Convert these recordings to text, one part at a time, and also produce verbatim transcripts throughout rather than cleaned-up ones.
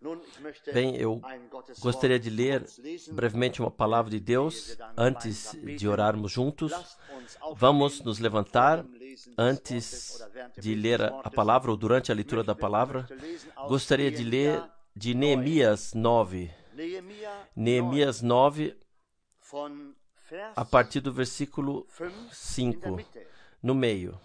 Bem, eu gostaria de ler brevemente uma palavra de Deus antes de orarmos juntos. Vamos nos levantar antes de ler a palavra ou durante a leitura da palavra. Gostaria de ler de Neemias nove. Neemias nove, a partir do versículo cinco, no meio.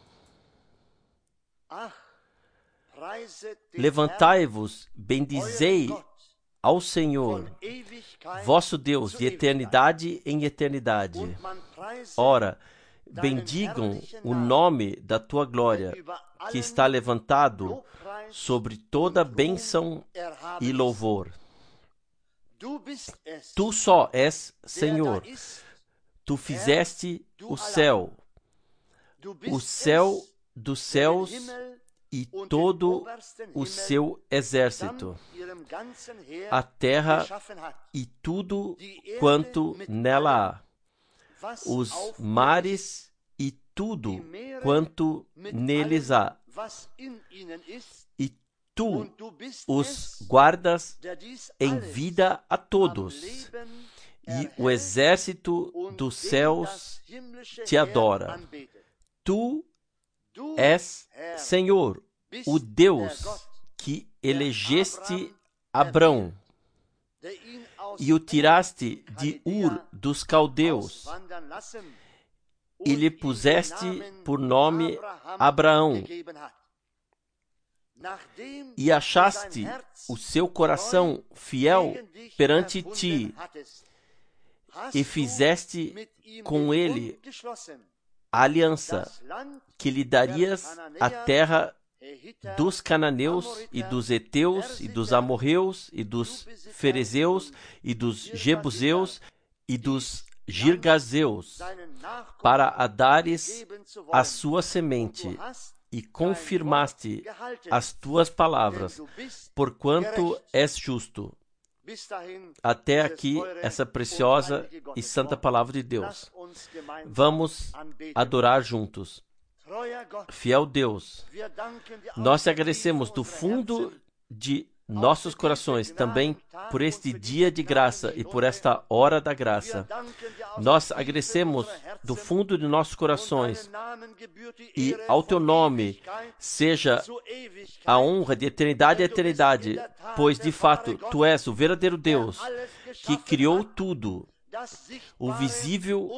Levantai-vos, bendizei ao Senhor, vosso Deus, de eternidade em eternidade. Ora, bendigam o nome da tua glória, que está levantado sobre toda bênção e louvor. Tu só és Senhor. Tu fizeste o céu, o céu dos céus e todo o seu exército, a terra e tudo quanto nela há, os mares e tudo quanto neles há. E tu os guardas em vida a todos, e o exército dos céus te adora. Tu és Senhor, o Deus que elegeste Abrão e o tiraste de Ur dos caldeus e lhe puseste por nome Abraão, e achaste o seu coração fiel perante ti e fizeste com ele a aliança que lhe darias a terra dos cananeus e dos heteus e dos amorreus e dos ferezeus e dos jebuseus e dos girgazeus, para a dares a sua semente, e confirmaste as tuas palavras, porquanto és justo. Até aqui, essa preciosa e santa palavra de Deus. Vamos adorar juntos. Fiel Deus, nós te agradecemos do fundo de nossos corações também por este dia de graça e por esta hora da graça. Nós agradecemos do fundo de nossos corações, e ao teu nome seja a honra de eternidade a eternidade, pois de fato tu és o verdadeiro Deus que criou tudo, o visível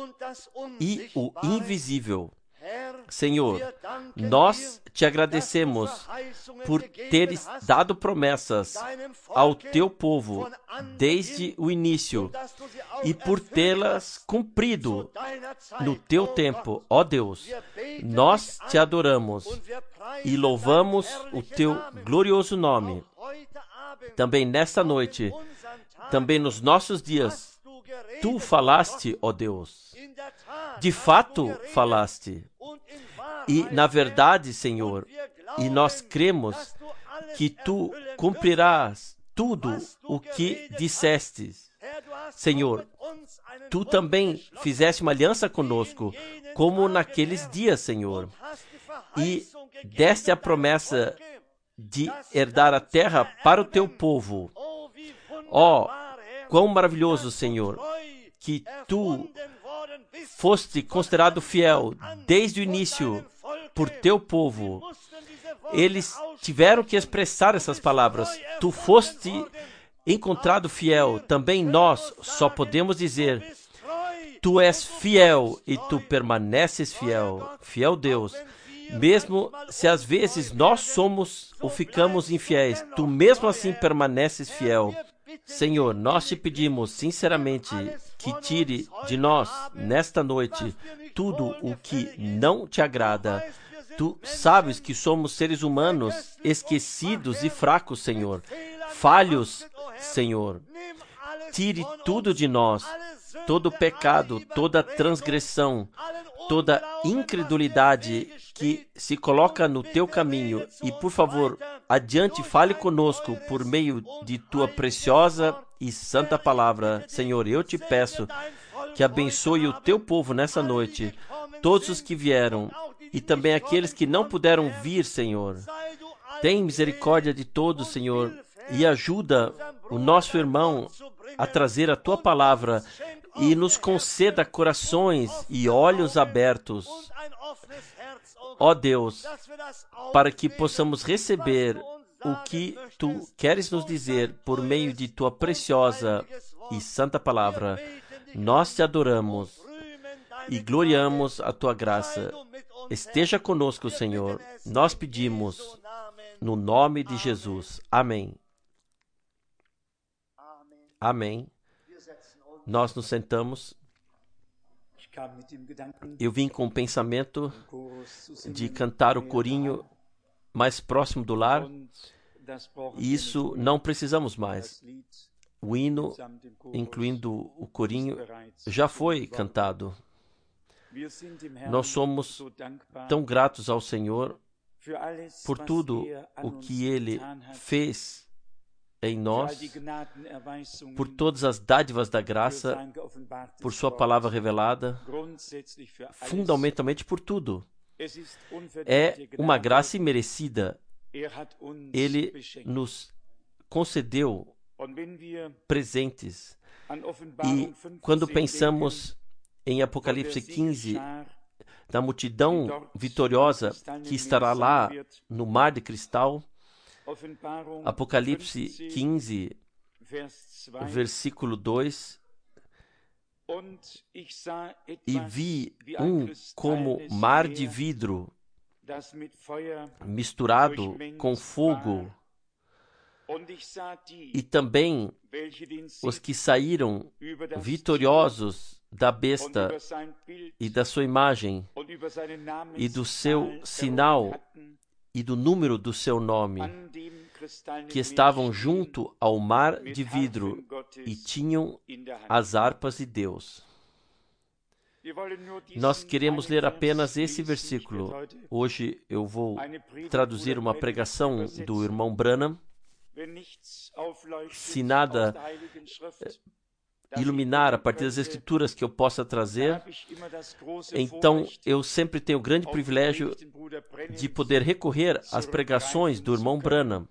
e o invisível. Senhor, nós te agradecemos por teres dado promessas ao teu povo desde o início e por tê-las cumprido no teu tempo, ó Deus. Nós te adoramos e louvamos o teu glorioso nome. Também nesta noite, também nos nossos dias, tu falaste, ó Deus. De fato falaste. E, na verdade, Senhor, e nós cremos que tu cumprirás tudo o que dissestes. Senhor, tu também fizeste uma aliança conosco, como naqueles dias, Senhor, e deste a promessa de herdar a terra para o teu povo. Ó, oh, quão maravilhoso, Senhor, que tu foste considerado fiel desde o início por teu povo. Eles tiveram que expressar essas palavras. Tu foste encontrado fiel. Também nós só podemos dizer: tu és fiel e tu permaneces fiel. Fiel Deus. Mesmo se às vezes nós somos ou ficamos infiéis, tu mesmo assim permaneces fiel. Senhor, nós te pedimos sinceramente que tire de nós, nesta noite, tudo o que não te agrada. Tu sabes que somos seres humanos esquecidos e fracos, Senhor. Falhos, Senhor. Tire tudo de nós, todo pecado, toda transgressão, toda incredulidade que se coloca no teu caminho. E, por favor, adiante, fale conosco por meio de tua preciosa e santa palavra. Senhor, eu te peço que abençoe o teu povo nessa noite, todos os que vieram e também aqueles que não puderam vir, Senhor. Tem misericórdia de todos, Senhor, e ajuda o nosso irmão a trazer a tua palavra e nos conceda corações e olhos abertos, ó Deus, para que possamos receber o que tu queres nos dizer por meio de tua preciosa e santa palavra. Nós te adoramos e gloriamos a tua graça. Esteja conosco, Senhor. Nós pedimos no nome de Jesus. Amém. Amém. Nós nos sentamos. Eu vim com o pensamento de cantar o corinho mais próximo do lar, e isso não precisamos mais. O hino, incluindo o corinho, já foi cantado. Nós somos tão gratos ao Senhor por tudo o que Ele fez em nós, por todas as dádivas da graça, por sua palavra revelada, fundamentalmente por tudo. É uma graça imerecida. Ele nos concedeu presentes. E quando pensamos em Apocalipse quinze, da multidão vitoriosa que estará lá no mar de cristal, Apocalipse quinze, versículo dois, e vi um como mar de vidro misturado com fogo, e também os que saíram vitoriosos da besta e da sua imagem e do seu sinal e do número do seu nome, que estavam junto ao mar de vidro e tinham as harpas de Deus. Nós queremos ler apenas esse versículo. Hoje eu vou traduzir uma pregação do irmão Branham. Se nada iluminar a partir das Escrituras que eu possa trazer, então eu sempre tenho o grande privilégio de poder recorrer às pregações do irmão Branham.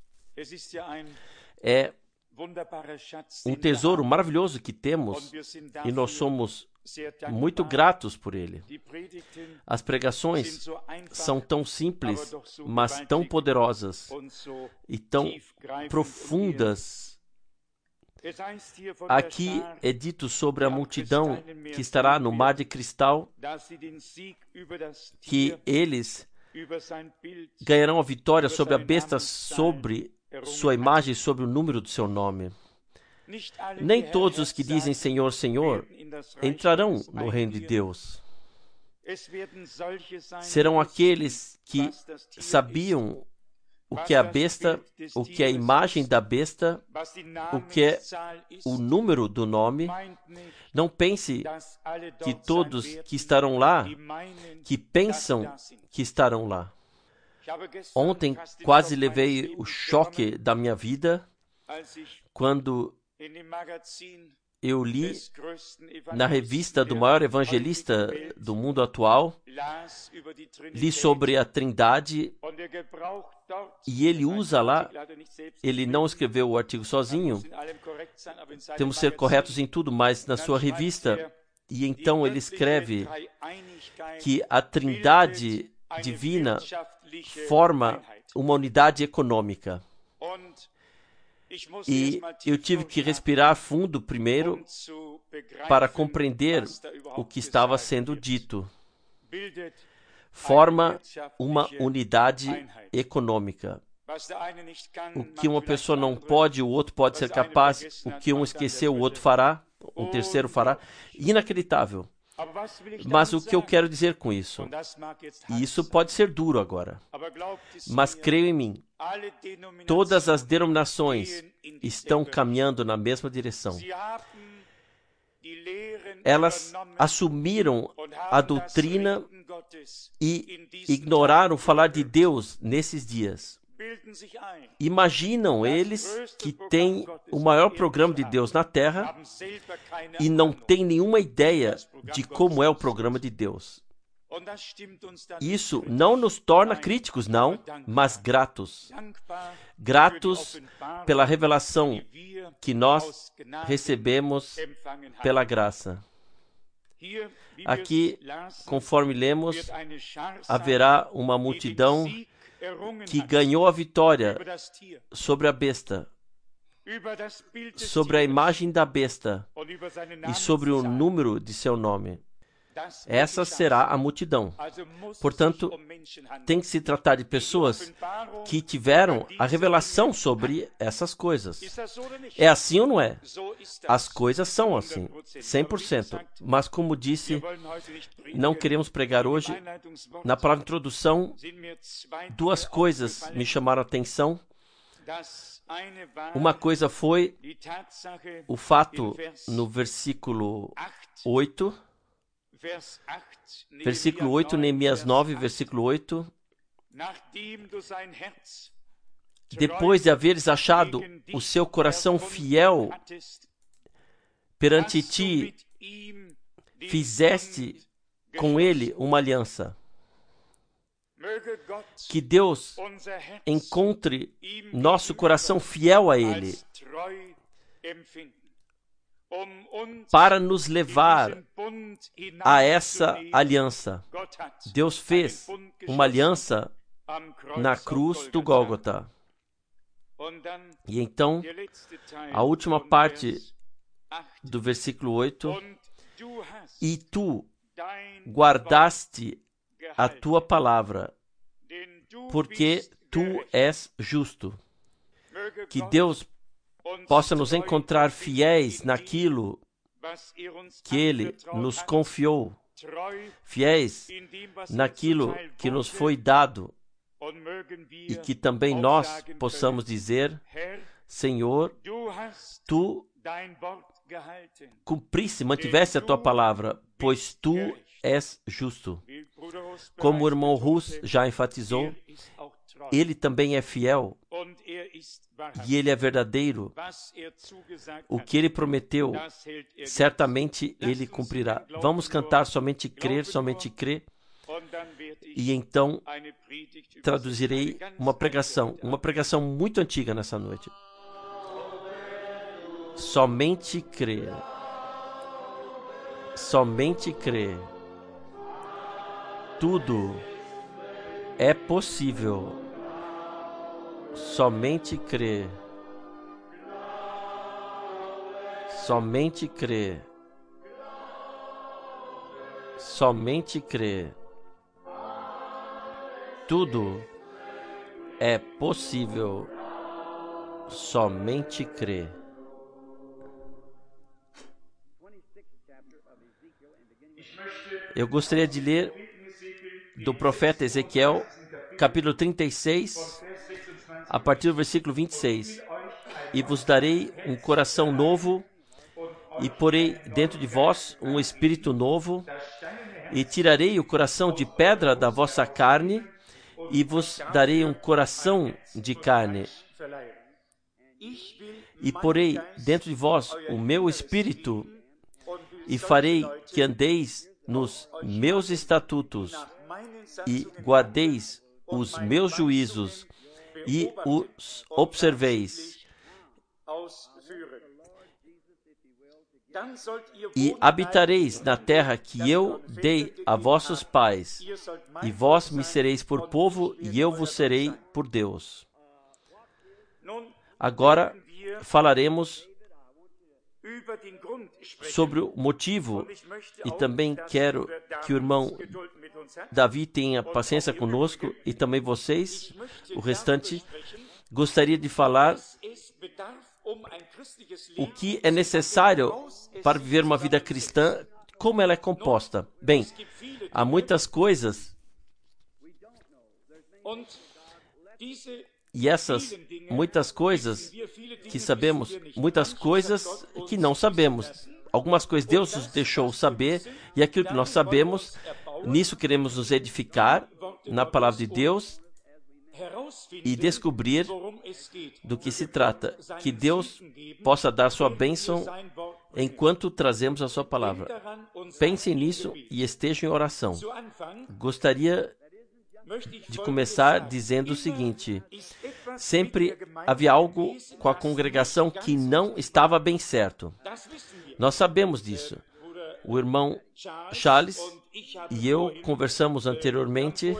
É um tesouro maravilhoso que temos e nós somos muito gratos por ele. As pregações são tão simples, mas tão poderosas e tão profundas. Aqui é dito sobre a multidão que estará no mar de cristal, que eles ganharão a vitória sobre a besta, sobre sua imagem e sobre o número do seu nome. Nem todos os que dizem Senhor, Senhor entrarão no reino de Deus. Serão aqueles que sabiam o que é a besta, o que é a imagem da besta, o que é o número do nome. Não pense que todos que estarão lá, que pensam que estarão lá. Ontem quase levei o choque da minha vida quando eu li na revista do maior evangelista do mundo atual, li sobre a Trindade, e ele usa lá, ele não escreveu o artigo sozinho, temos que ser corretos em tudo, mas na sua revista, e então ele escreve que a Trindade divina forma uma unidade econômica. E eu tive que respirar fundo primeiro para compreender o que estava sendo dito. Forma uma unidade econômica. O que uma pessoa não pode, o outro pode ser capaz. O que um esqueceu, o outro fará. Um terceiro fará. Inacreditável. Mas o que eu quero dizer com isso? E isso pode ser duro agora. Mas creio em mim. Todas as denominações estão caminhando na mesma direção. Elas assumiram a doutrina e ignoraram falar de Deus nesses dias. Imaginam eles que têm o maior programa de Deus na Terra e não têm nenhuma ideia de como é o programa de Deus. Isso não nos torna críticos, não, mas gratos. Gratos pela revelação que nós recebemos pela graça. Aqui, conforme lemos, haverá uma multidão que ganhou a vitória sobre a besta, sobre a imagem da besta e sobre o número de seu nome. Essa será a multidão. Portanto, tem que se tratar de pessoas que tiveram a revelação sobre essas coisas. É assim ou não é? As coisas são assim, cem por cento. Mas, como disse, não queremos pregar hoje. Na palavra introdução, duas coisas me chamaram a atenção. Uma coisa foi o fato no versículo oito, versículo oito, Neemias nove, versículo oito. Depois de haveres achado o seu coração fiel perante ti, fizeste com ele uma aliança. Que Deus encontre nosso coração fiel a ele, para nos levar a essa aliança. Deus fez uma aliança na cruz do Gólgota. E então, a última parte do versículo oito, e tu guardaste a tua palavra, porque tu és justo. Que Deus possa nos encontrar fiéis naquilo que Ele nos confiou, fiéis naquilo que nos foi dado, e que também nós possamos dizer: Senhor, tu cumprisse, mantivesse a tua palavra, pois tu és justo. Como o irmão Rus já enfatizou, ele também é fiel e ele é verdadeiro. O que ele prometeu, certamente ele cumprirá. Vamos cantar Somente Crer, Somente Crer. E então traduzirei uma pregação, uma pregação muito antiga nessa noite. Somente crer. Somente crer. Tudo é possível. Somente crer. Somente crer. Somente crer. Tudo é possível. Somente crer. Eu gostaria de ler do profeta Ezequiel, capítulo trinta e seis, a partir do versículo vinte e seis. E vos darei um coração novo, e porei dentro de vós um espírito novo, e tirarei o coração de pedra da vossa carne, e vos darei um coração de carne. E porei dentro de vós o meu espírito, e farei que andeis nos meus estatutos, e guardeis os meus juízos, e os observeis. E habitareis na terra que eu dei a vossos pais, e vós me sereis por povo, e eu vos serei por Deus. Agora falaremos sobre o motivo, e também quero que o irmão Davi tenha paciência conosco, e também vocês, o restante. Gostaria de falar o que é necessário para viver uma vida cristã, como ela é composta. Bem, há muitas coisas, e essas muitas coisas que sabemos, muitas coisas que não sabemos. Algumas coisas Deus nos deixou saber, e aquilo que nós sabemos, nisso queremos nos edificar na palavra de Deus e descobrir do que se trata. Que Deus possa dar sua bênção enquanto trazemos a sua palavra. Pensem nisso e estejam em oração. Gostaria de começar dizendo o seguinte: sempre havia algo com a congregação que não estava bem certo. Nós sabemos disso. O irmão Charles e eu conversamos anteriormente.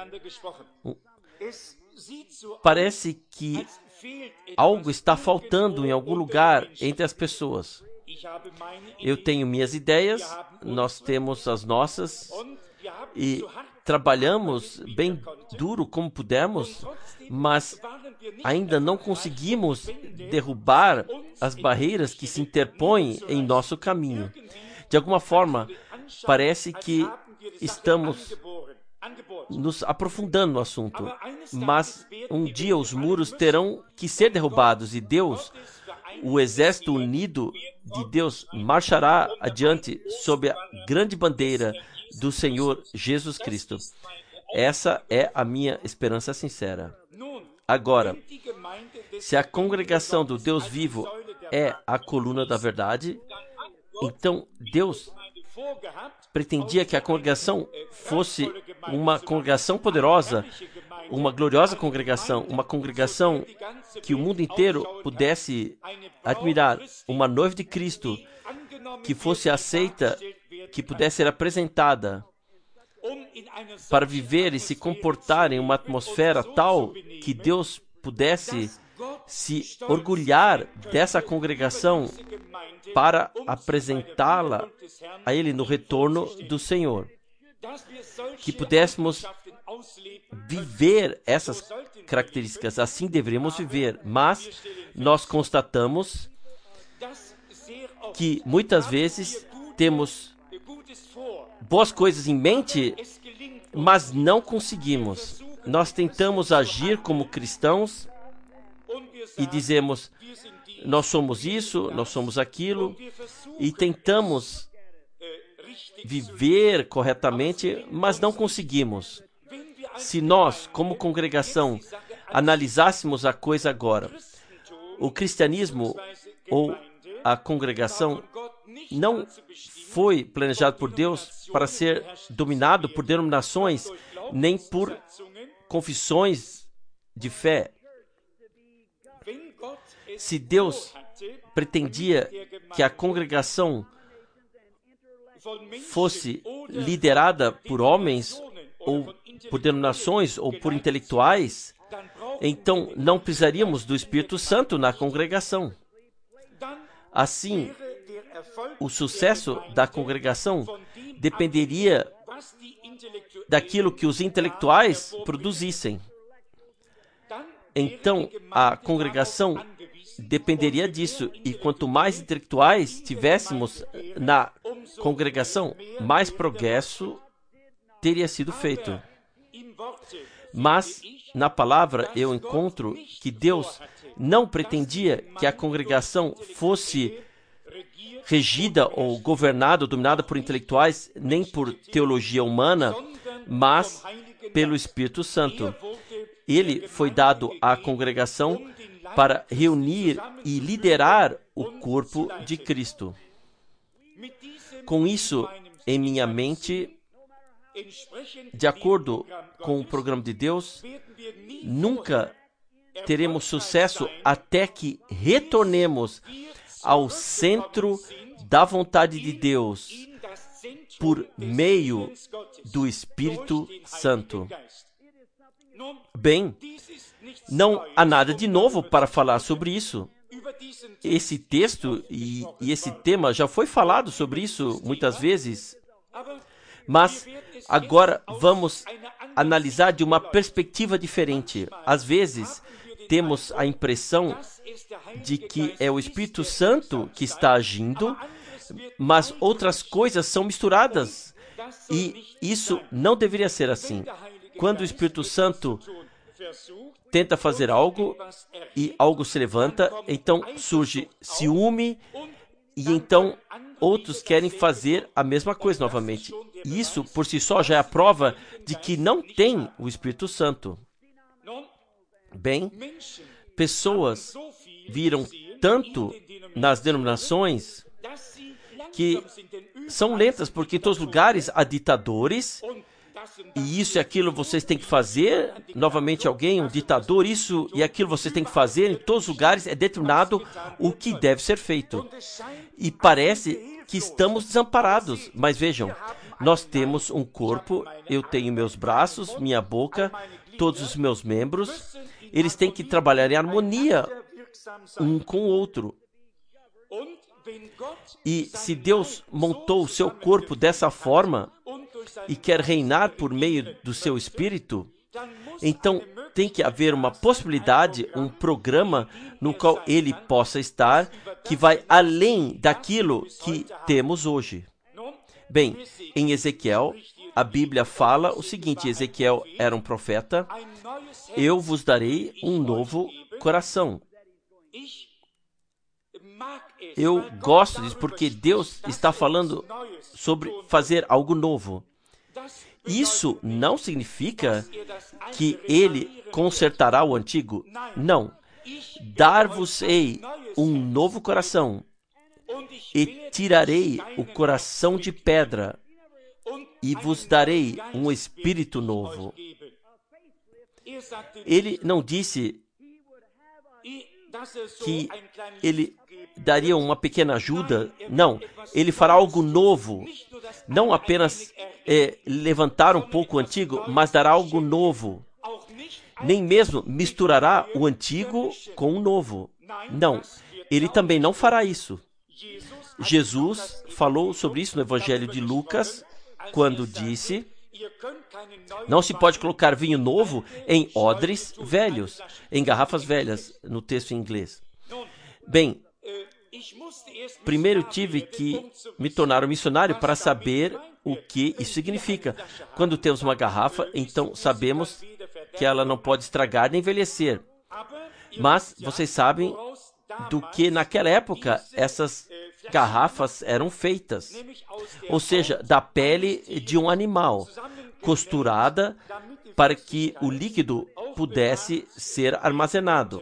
Parece que algo está faltando em algum lugar entre as pessoas. Eu tenho minhas ideias, nós temos as nossas e trabalhamos bem duro como pudermos, mas ainda não conseguimos derrubar as barreiras que se interpõem em nosso caminho. De alguma forma, parece que estamos nos aprofundando no assunto, mas um dia os muros terão que ser derrubados e Deus, o exército unido de Deus, marchará adiante sob a grande bandeira do Senhor Jesus Cristo. Essa é a minha esperança sincera. Agora, se a congregação do Deus vivo é a coluna da verdade, então Deus pretendia que a congregação fosse uma congregação poderosa, uma gloriosa congregação, uma congregação que o mundo inteiro pudesse admirar, uma noiva de Cristo que fosse aceita, que pudesse ser apresentada para viver e se comportar em uma atmosfera tal que Deus pudesse se orgulhar dessa congregação para apresentá-la a Ele no retorno do Senhor. Que pudéssemos viver essas características, assim deveríamos viver, mas nós constatamos que muitas vezes temos boas coisas em mente, mas não conseguimos. Nós tentamos agir como cristãos e dizemos, nós somos isso, nós somos aquilo, e tentamos viver corretamente, mas não conseguimos. Se nós, como congregação, analisássemos a coisa agora, o cristianismo ou a congregação não foi planejado por Deus para ser dominado por denominações, nem por confissões de fé. Se Deus pretendia que a congregação fosse liderada por homens, ou por denominações, ou por intelectuais, então não precisaríamos do Espírito Santo na congregação. Assim, o sucesso da congregação dependeria daquilo que os intelectuais produzissem. Então, a congregação dependeria disso, e quanto mais intelectuais tivéssemos na congregação, mais progresso teria sido feito. Mas, na palavra, eu encontro que Deus não pretendia que a congregação fosse regida ou governada ou dominada por intelectuais, nem por teologia humana, mas pelo Espírito Santo. Ele foi dado à congregação para reunir e liderar o corpo de Cristo. Com isso em minha mente, de acordo com o programa de Deus, nunca teremos sucesso até que retornemos ao centro da vontade de Deus por meio do Espírito Santo. Bem, não há nada de novo para falar sobre isso. Esse texto e, e esse tema já foi falado sobre isso muitas vezes, mas agora vamos analisar de uma perspectiva diferente. Às vezes, temos a impressão de que é o Espírito Santo que está agindo, mas outras coisas são misturadas, e isso não deveria ser assim. Quando o Espírito Santo tenta fazer algo e algo se levanta, então surge ciúme, e então outros querem fazer a mesma coisa novamente. Isso, por si só, já é a prova de que não tem o Espírito Santo. Bem, pessoas viram tanto nas denominações que são lentas, porque em todos os lugares há ditadores, e isso e aquilo vocês têm que fazer. Novamente alguém, um ditador, isso e aquilo vocês têm que fazer. Em todos os lugares é determinado o que deve ser feito. E parece que estamos desamparados. Mas vejam, nós temos um corpo, eu tenho meus braços, minha boca, todos os meus membros. Eles têm que trabalhar em harmonia um com o outro. E se Deus montou o seu corpo dessa forma e quer reinar por meio do seu Espírito, então tem que haver uma possibilidade, um programa no qual ele possa estar, que vai além daquilo que temos hoje. Bem, em Ezequiel, a Bíblia fala o seguinte: Ezequiel era um profeta, eu vos darei um novo coração. Eu gosto disso porque Deus está falando sobre fazer algo novo. Isso não significa que ele consertará o antigo. Não. Dar-vos-ei um novo coração e tirarei o coração de pedra e vos darei um espírito novo. Ele não disse que ele daria uma pequena ajuda. Não, ele fará algo novo. Não apenas é, levantar um pouco o antigo, mas dará algo novo. Nem mesmo misturará o antigo com o novo. Não, ele também não fará isso. Jesus falou sobre isso no Evangelho de Lucas, quando disse: não se pode colocar vinho novo em odres velhos, em garrafas velhas, no texto em inglês. Bem, primeiro tive que me tornar um missionário para saber o que isso significa. Quando temos uma garrafa, então sabemos que ela não pode estragar nem envelhecer. Mas vocês sabem do que naquela época essas garrafas eram feitas. Ou seja, da pele de um animal, costurada para que o líquido pudesse ser armazenado.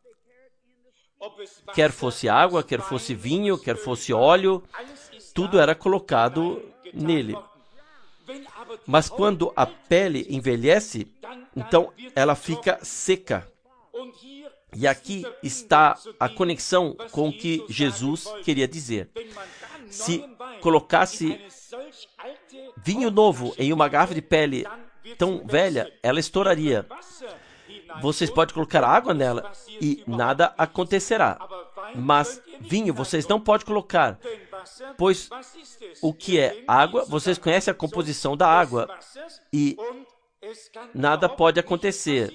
Quer fosse água, quer fosse vinho, quer fosse óleo, tudo era colocado nele. Mas quando a pele envelhece, então ela fica seca. E aqui está a conexão com o que Jesus queria dizer. Se colocasse vinho novo em uma garrafa de pele tão velha, ela estouraria. Vocês podem colocar água nela e nada acontecerá. Mas vinho vocês não podem colocar, pois o que é água, vocês conhecem a composição da água e nada pode acontecer.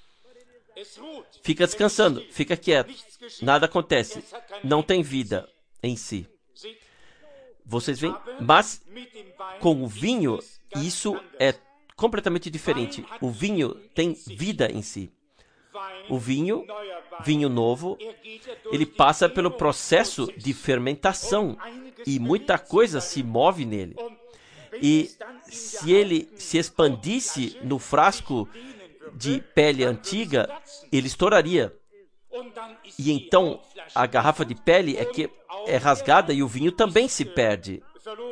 Fica descansando, fica quieto, nada acontece, não tem vida em si. Vocês veem? Mas com o vinho, isso é completamente diferente. O vinho tem vida em si. O vinho, vinho novo, ele passa pelo processo de fermentação e muita coisa se move nele. E se ele se expandisse no frasco de pele antiga, ele estouraria. E então a garrafa de pele é que é rasgada e o vinho também se perde.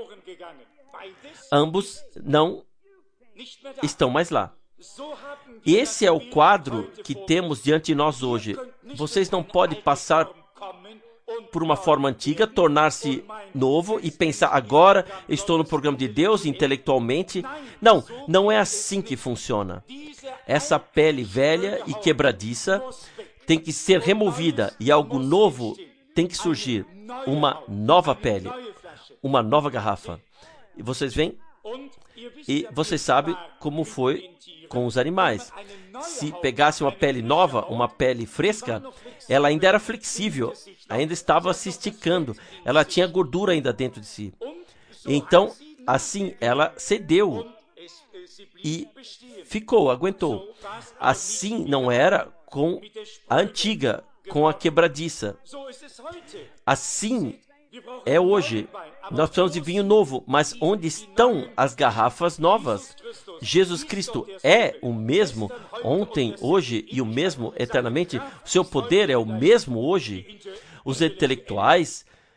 Ambos não estão mais lá. Esse é o quadro que temos diante de nós hoje. Vocês não podem passar por uma forma antiga, tornar-se novo e pensar: agora estou no programa de Deus intelectualmente. Não, não é assim que funciona. Essa pele velha e quebradiça tem que ser removida e algo novo tem que surgir. Uma nova pele, uma nova garrafa. E vocês veem? E vocês sabem como foi com os animais. Se pegasse uma pele nova, uma pele fresca, ela ainda era flexível, ainda estava se esticando, ela tinha gordura ainda dentro de si. Então, assim, ela cedeu e ficou, aguentou. Assim não era com a antiga, com a quebradiça. Assim é hoje. Nós precisamos de vinho novo, mas onde estão as garrafas novas? Jesus Cristo é o mesmo ontem, hoje e o mesmo eternamente. O seu poder é o mesmo hoje. Os intelectuais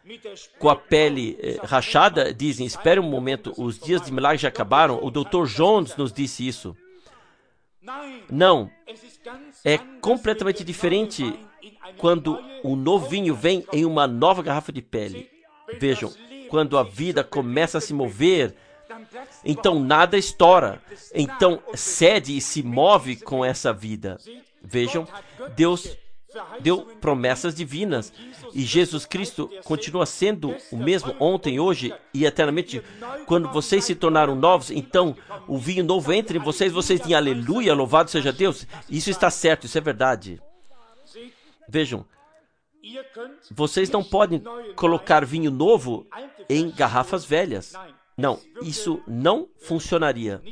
com a pele eh, rachada, dizem, espere um momento, os dias de milagre já acabaram. O doutor Jones nos disse isso. Não, é completamente diferente quando o novo vinho vem em uma nova garrafa de pele. Vejam, quando a vida começa a se mover, então nada estoura, então cede e se move com essa vida. Vejam, Deus deu promessas divinas e Jesus Cristo continua sendo o mesmo ontem, hoje e eternamente. Quando vocês se tornaram novos, então o vinho novo entra em vocês, vocês dizem aleluia, louvado seja Deus. Isso está certo, isso é verdade. Vejam, vocês não podem colocar vinho novo em garrafas velhas. Não, isso não funcionaria.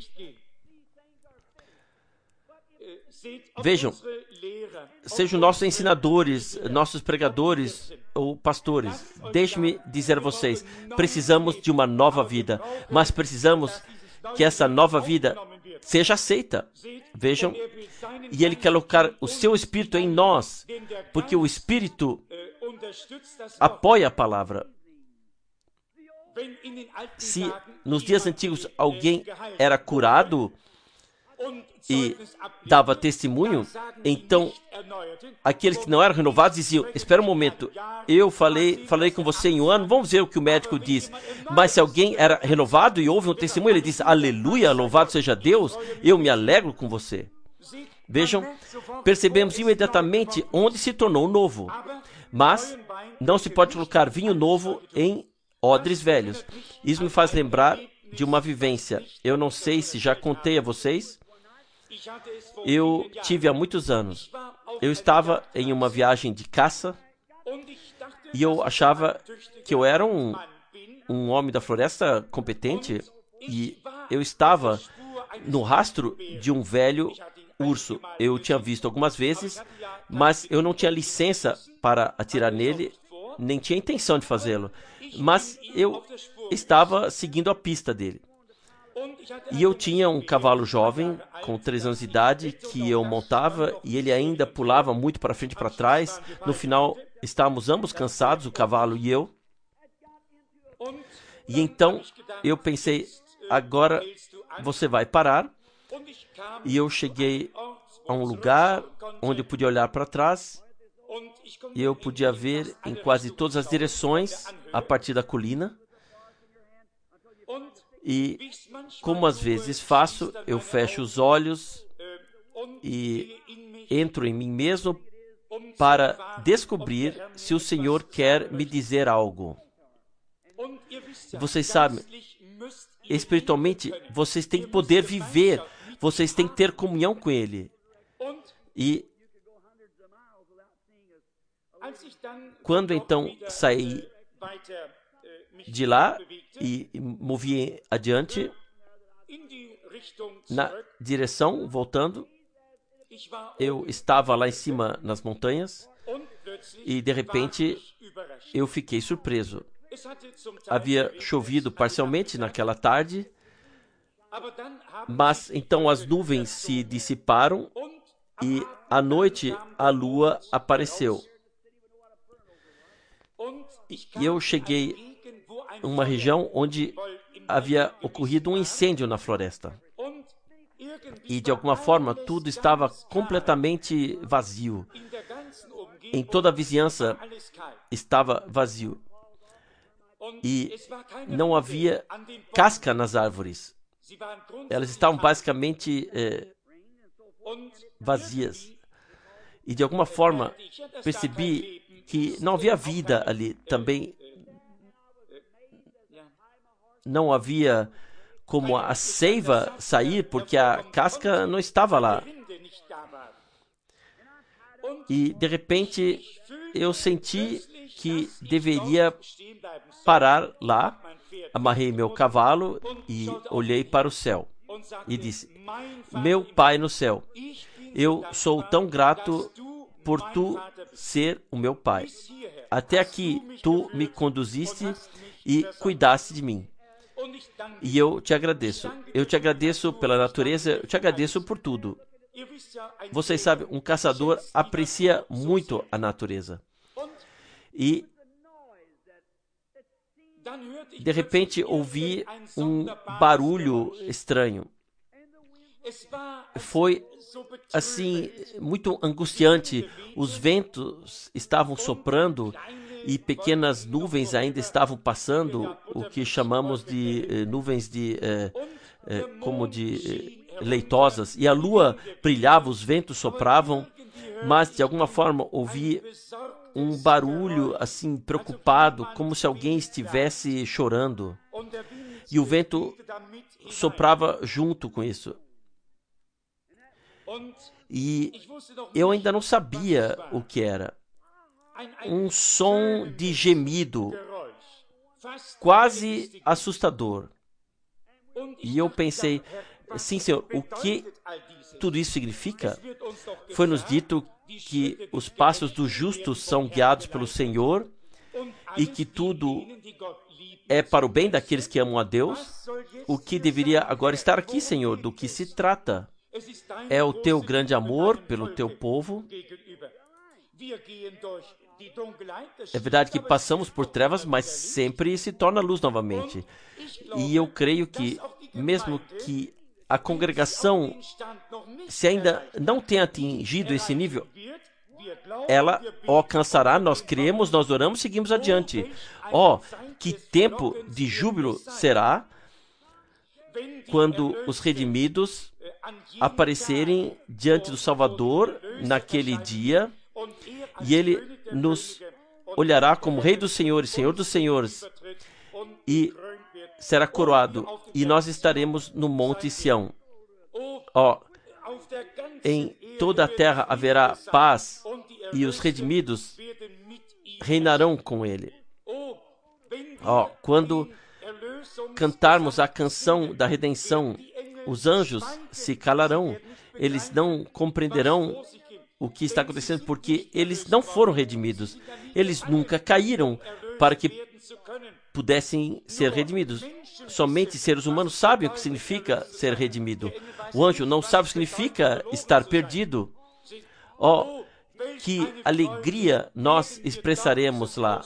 Vejam, sejam nossos ensinadores, nossos pregadores ou pastores, deixe-me dizer a vocês, precisamos de uma nova vida, mas precisamos que essa nova vida seja aceita. Vejam, e Ele quer colocar o seu Espírito em nós, porque o Espírito apoia a palavra. Se nos dias antigos alguém era curado e dava testemunho, então aqueles que não eram renovados diziam, espera um momento, eu falei, falei com você em um ano, vamos ver o que o médico diz. Mas se alguém era renovado e houve um testemunho, ele diz, aleluia, louvado seja Deus, eu me alegro com você. Vejam, percebemos imediatamente onde se tornou novo, mas não se pode colocar vinho novo em odres velhos. Isso me faz lembrar de uma vivência. Eu não sei se já contei a vocês. Eu tive há muitos anos. Eu estava em uma viagem de caça e eu achava que eu era um, um homem da floresta competente e eu estava no rastro de um velho urso. Eu tinha visto algumas vezes, mas eu não tinha licença para atirar nele, nem tinha intenção de fazê-lo. Mas eu estava seguindo a pista dele. E eu tinha um cavalo jovem, com três anos de idade, que eu montava, e ele ainda pulava muito para frente e para trás. No final, estávamos ambos cansados, o cavalo e eu. E então, eu pensei, agora você vai parar. E eu cheguei a um lugar onde eu podia olhar para trás, e eu podia ver em quase todas as direções a partir da colina. E, como às vezes faço, eu fecho os olhos e entro em mim mesmo para descobrir se o Senhor quer me dizer algo. Vocês sabem, espiritualmente, vocês têm que poder viver, vocês têm que ter comunhão com Ele. E quando então saí de lá e movi adiante na direção, voltando, eu estava lá em cima nas montanhas e de repente eu fiquei surpreso. Havia chovido parcialmente naquela tarde, mas então as nuvens se dissiparam e à noite a lua apareceu. E eu cheguei a uma região onde havia ocorrido um incêndio na floresta. E de alguma forma tudo estava completamente vazio. Em toda a vizinhança estava vazio. E não havia casca nas árvores. Elas estavam basicamente é, vazias. E de alguma forma percebi que não havia vida ali. Também não havia como a seiva sair, porque a casca não estava lá. E de repente eu senti que deveria parar lá. Amarrei meu cavalo e olhei para o céu e disse: meu Pai no céu, eu sou tão grato por tu ser o meu Pai. Até aqui tu me conduziste e cuidaste de mim. E eu te agradeço. Eu te agradeço pela natureza, eu te agradeço por tudo. Vocês sabem, um caçador aprecia muito a natureza. E de repente ouvi um barulho estranho. Foi assim, muito angustiante. Os ventos estavam soprando e pequenas nuvens ainda estavam passando, o que chamamos de eh, nuvens de eh, eh, como de eh, leitosas. E a lua brilhava, os ventos sopravam, mas de alguma forma ouvi um barulho assim preocupado, como se alguém estivesse chorando. E o vento soprava junto com isso. E eu ainda não sabia o que era. Um som de gemido, quase assustador. E eu pensei, sim, Senhor, o que tudo isso significa? Foi-nos dito que os passos dos justos são guiados pelo Senhor e que tudo é para o bem daqueles que amam a Deus. O que deveria agora estar aqui, Senhor? Do que se trata? É o teu grande amor pelo teu povo. É verdade que passamos por trevas, mas sempre se torna luz novamente. E eu creio que, mesmo que a congregação, se ainda não tenha atingido esse nível, ela alcançará. Nós cremos, nós oramos, seguimos adiante. Ó, oh, que tempo de júbilo será quando os redimidos aparecerem diante do Salvador naquele dia, e Ele nos olhará como Rei dos Senhores, Senhor dos Senhores, e será coroado, e nós estaremos no Monte Sião. Ó, em toda a terra haverá paz, e os redimidos reinarão com Ele. Ó, quando cantarmos a canção da redenção, os anjos se calarão, eles não compreenderão o que está acontecendo, porque eles não foram redimidos. Eles nunca caíram para que pudessem ser redimidos. Somente seres humanos sabem o que significa ser redimido. O anjo não sabe o que significa estar perdido. Oh, que alegria nós expressaremos lá.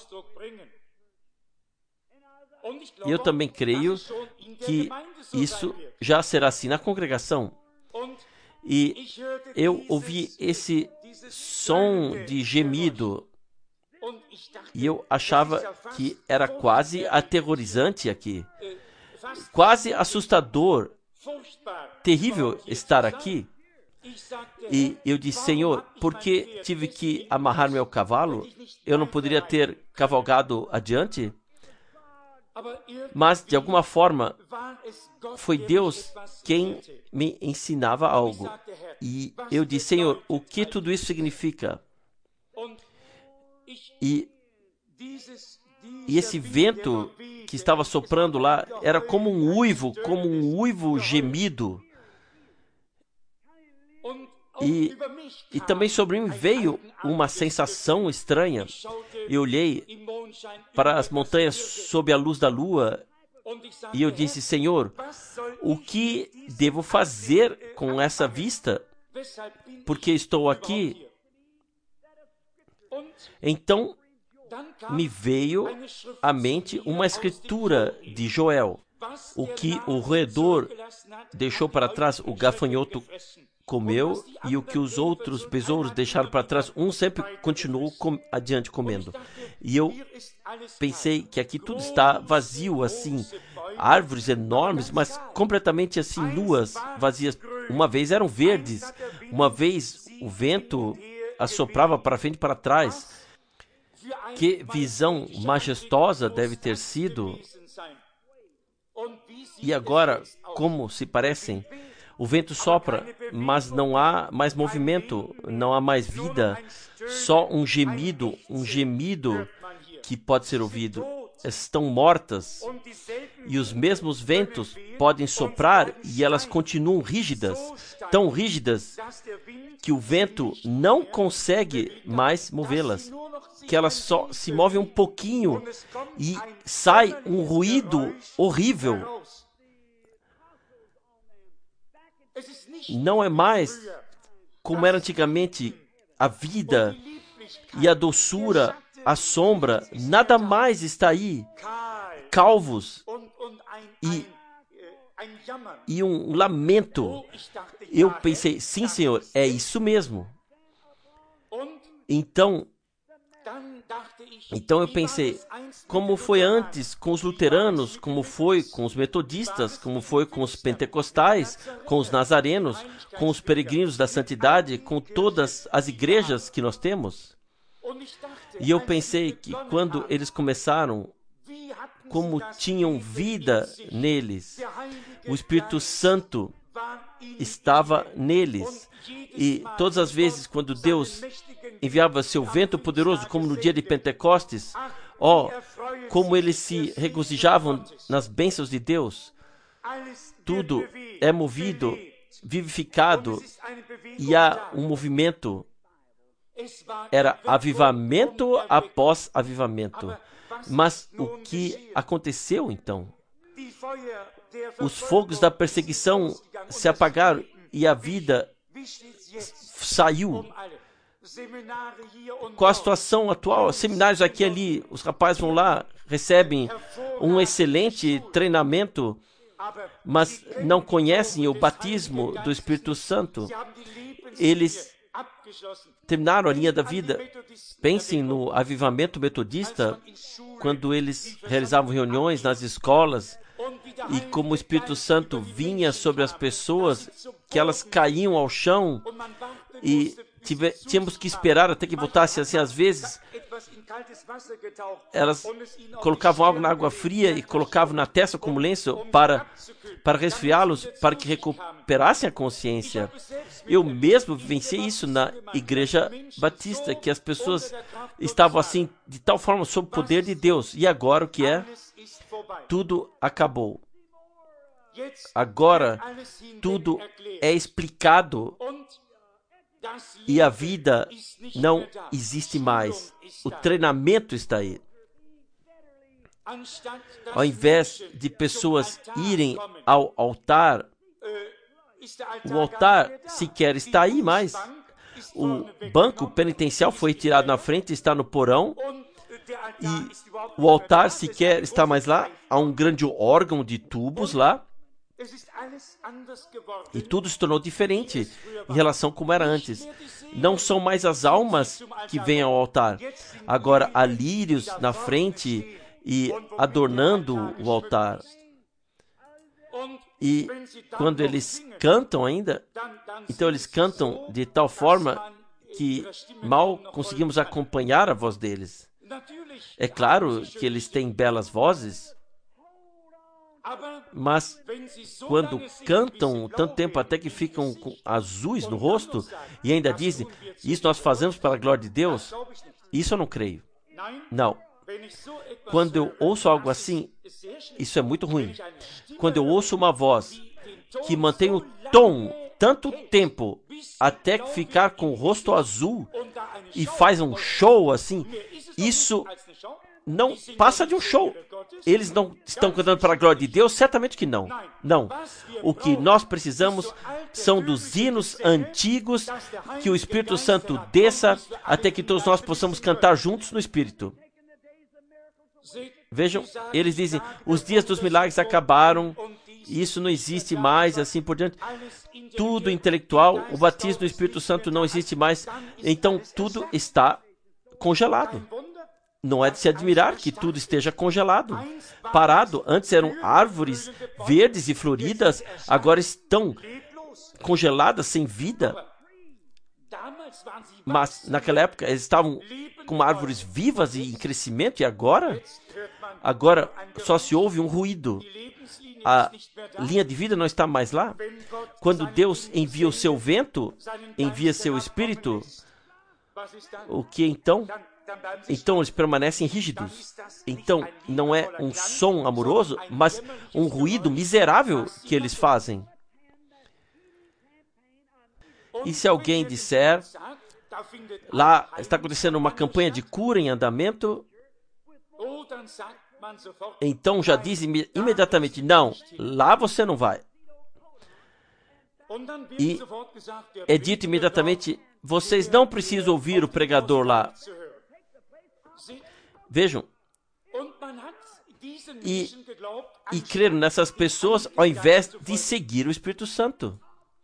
E eu também creio que isso já será assim na congregação. E eu ouvi esse som de gemido e eu achava que era quase aterrorizante aqui, quase assustador, terrível estar aqui. E eu disse, Senhor, por que tive que amarrar meu cavalo? Eu não poderia ter cavalgado adiante? Mas, de alguma forma, foi Deus quem me ensinava algo. E eu disse, Senhor, o que tudo isso significa? E, e esse vento que estava soprando lá era como um uivo, como um uivo gemido. E, e também sobre mim veio uma sensação estranha. Eu olhei para as montanhas sob a luz da lua e eu disse, Senhor, o que devo fazer com essa vista? Porque estou aqui. Então me veio à mente uma escritura de Joel. O que o roedor deixou para trás, o gafanhoto comeu, e o que os outros besouros deixaram para trás, um sempre continuou com, adiante comendo. E eu pensei que aqui tudo está vazio, assim, árvores enormes, mas completamente assim, nuas, vazias. Uma vez eram verdes, uma vez o vento assoprava para frente e para trás. Que visão majestosa deve ter sido. E agora, como se parecem? O vento sopra, mas não há mais movimento, não há mais vida, só um gemido, um gemido que pode ser ouvido. Estão mortas, e os mesmos ventos podem soprar e elas continuam rígidas, tão rígidas que o vento não consegue mais movê-las, que elas só se movem um pouquinho e sai um ruído horrível. Não é mais como era antigamente. A vida e a doçura, a sombra, nada mais está aí. calvos e, e um lamento. Eu pensei, sim, Senhor, é isso mesmo. Então, então eu pensei, como foi antes com os luteranos, como foi com os metodistas, como foi com os pentecostais, com os nazarenos, com os peregrinos da santidade, com todas as igrejas que nós temos. E eu pensei que quando eles começaram, como tinham vida neles, o Espírito Santo estava neles. E todas as vezes quando Deus enviava seu vento poderoso, como no dia de Pentecostes, ó, como eles se regozijavam nas bênçãos de Deus. Tudo é movido, vivificado, e há um movimento. Era avivamento após avivamento. Mas o que aconteceu então? Os fogos da perseguição se apagaram e a vida saiu. Com a situação atual, seminários aqui e ali, os rapazes vão lá, recebem um excelente treinamento, mas não conhecem o batismo do Espírito Santo. Eles terminaram a linha da vida. Pensem no avivamento metodista, quando eles realizavam reuniões nas escolas e como o Espírito Santo vinha sobre as pessoas, que elas caíam ao chão e tive, tínhamos que esperar até que voltasse. Assim, às vezes elas colocavam algo na água fria e colocavam na testa como lenço para, para resfriá-los, para que recuperassem a consciência. Eu mesmo vivenciei isso na igreja batista, que as pessoas estavam assim, de tal forma, sob o poder de Deus. E agora o que é? Tudo acabou. Agora tudo é explicado e a vida não existe mais. O treinamento está aí. Ao invés de pessoas irem ao altar, o altar sequer está aí mais. O banco penitencial foi tirado na frente, está no porão, e o altar sequer está mais lá. Há um grande órgão de tubos lá. E tudo se tornou diferente em relação a como era antes. Não são mais as almas que vêm ao altar. Agora há lírios na frente e adornando o altar. E quando eles cantam ainda, então eles cantam de tal forma que mal conseguimos acompanhar a voz deles. É claro que eles têm belas vozes, mas quando cantam tanto tempo até que ficam com azuis no rosto e ainda dizem, isso nós fazemos para a glória de Deus, isso eu não creio. Não. Quando eu ouço algo assim, isso é muito ruim. Quando eu ouço uma voz que mantém o tom tanto tempo até ficar com o rosto azul e faz um show assim, isso não passa de um show. Eles não estão cantando para a glória de Deus? Certamente que não. Não. O que nós precisamos são dos hinos antigos, que o Espírito Santo desça até que todos nós possamos cantar juntos no Espírito. Vejam, eles dizem, os dias dos milagres acabaram, isso não existe mais, assim por diante. Tudo intelectual, o batismo do Espírito Santo não existe mais, então tudo está congelado. Não é de se admirar que tudo esteja congelado, parado. Antes eram árvores verdes e floridas, agora estão congeladas, sem vida. Mas naquela época eles estavam com árvores vivas e em crescimento, e agora? Agora só se ouve um ruído. A linha de vida não está mais lá. Quando Deus envia o seu vento, envia seu espírito, o que então? Então eles permanecem rígidos. Então não é um som amoroso, mas um ruído miserável que eles fazem. E se alguém disser, lá está acontecendo uma campanha de cura em andamento, então já diz imediatamente, não, lá você não vai. E é dito imediatamente, vocês não precisam ouvir o pregador lá. Vejam, e, e creram nessas pessoas ao invés de seguir o Espírito Santo.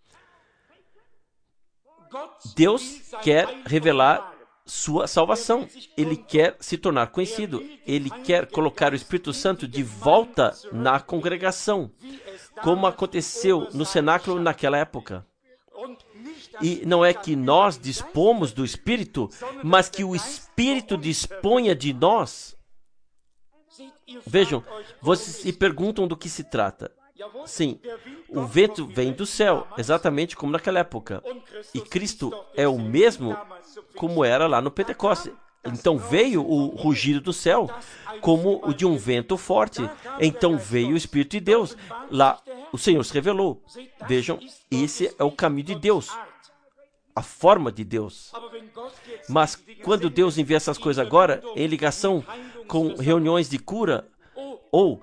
Deus quer revelar sua salvação. Ele quer se tornar conhecido. Ele quer colocar o Espírito Santo de volta na congregação, como aconteceu no cenáculo naquela época. E não é que nós dispomos do Espírito, mas que o Espírito disponha de nós. Vejam, vocês se perguntam do que se trata. Sim, o vento vem do céu, exatamente como naquela época. E Cristo é o mesmo como era lá no Pentecostes. Então veio o rugido do céu como o de um vento forte. Então veio o Espírito de Deus. Lá o Senhor se revelou. Vejam, esse é o caminho de Deus, a forma de Deus. Mas quando Deus envia essas coisas agora, em ligação com reuniões de cura, ou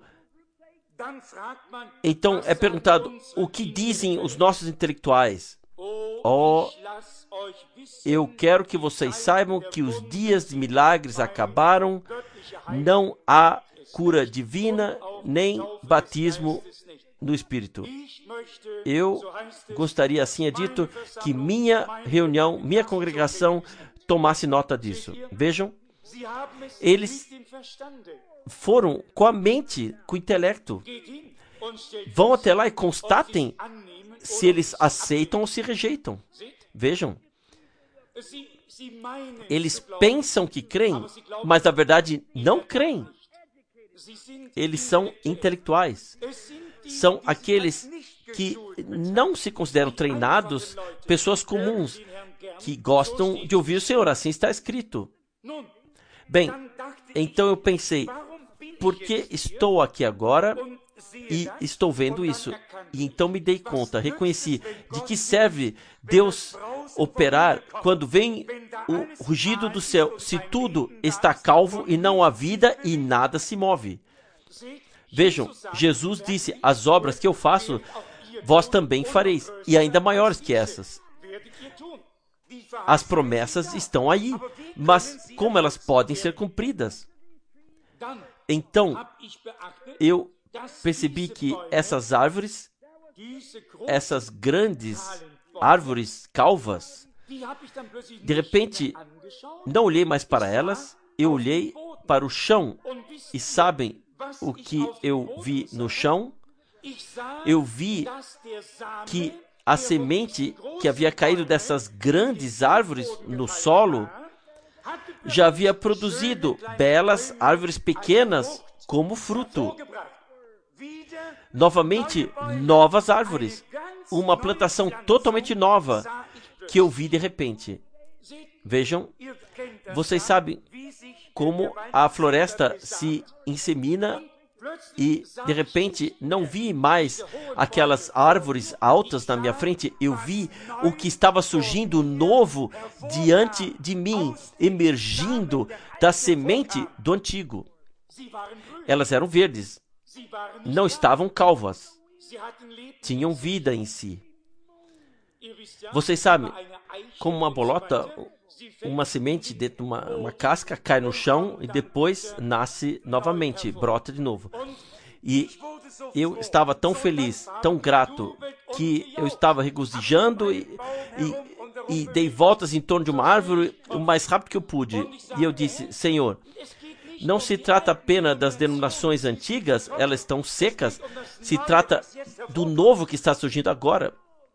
então é perguntado, o que dizem os nossos intelectuais? Oh, eu quero que vocês saibam que os dias de milagres acabaram, não há cura divina, nem batismo no Espírito. Eu gostaria, assim é dito, que minha reunião, minha congregação tomasse nota disso. Vejam, eles foram com a mente, com o intelecto. Vão até lá e constatem se eles aceitam ou se rejeitam. Vejam, eles pensam que creem, mas na verdade não creem. Eles são intelectuais. São aqueles que não se consideram treinados, pessoas comuns, que gostam de ouvir o Senhor. Assim está escrito. Bem, então eu pensei, por que estou aqui agora e estou vendo isso? E então me dei conta, reconheci de que serve Deus operar quando vem o rugido do céu, se tudo está calvo e não há vida e nada se move. Vejam, Jesus disse, as obras que eu faço, vós também fareis, e ainda maiores que essas. As promessas estão aí, mas como elas podem ser cumpridas? Então, eu percebi que essas árvores, essas grandes árvores calvas, de repente, não olhei mais para elas, eu olhei para o chão. E sabem o que eu vi no chão? Eu vi que a semente que havia caído dessas grandes árvores no solo já havia produzido belas árvores pequenas como fruto. Novamente, novas árvores. Uma plantação totalmente nova que eu vi de repente. Vejam, vocês sabem como a floresta se insemina e, de repente, não vi mais aquelas árvores altas na minha frente. Eu vi o que estava surgindo novo diante de mim, emergindo da semente do antigo. Elas eram verdes, não estavam calvas, tinham vida em si. Vocês sabem, como uma bolota, uma semente dentro de uma, uma casca cai no chão e depois nasce novamente, brota de novo. E eu estava tão feliz, tão grato, que eu estava regozijando e, e, e dei voltas em torno de uma árvore o mais rápido que eu pude. E eu disse, Senhor, não se trata apenas das denominações antigas, elas estão secas, se trata do novo que está surgindo agora.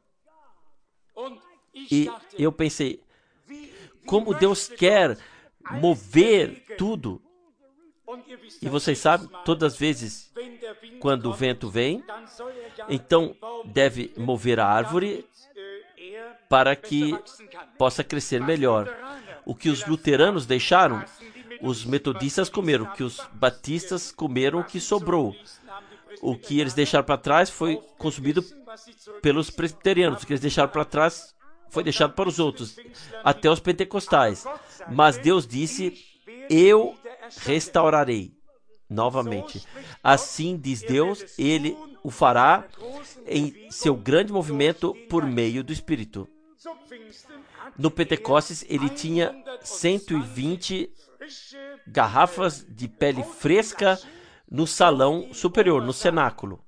E eu pensei, como Deus quer mover tudo. E vocês sabem, todas as vezes, quando o vento vem, então deve mover a árvore para que possa crescer melhor. O que os luteranos deixaram, os metodistas comeram. O que os batistas comeram, o que sobrou. O que eles deixaram para trás foi consumido pelos presbiterianos. O que eles deixaram para trás foi deixado para os outros, até os pentecostais. Mas Deus disse, eu restaurarei novamente. Assim diz Deus, Ele o fará em seu grande movimento por meio do Espírito. No Pentecostes, ele tinha cento e vinte garrafas de pele fresca no salão superior, no cenáculo.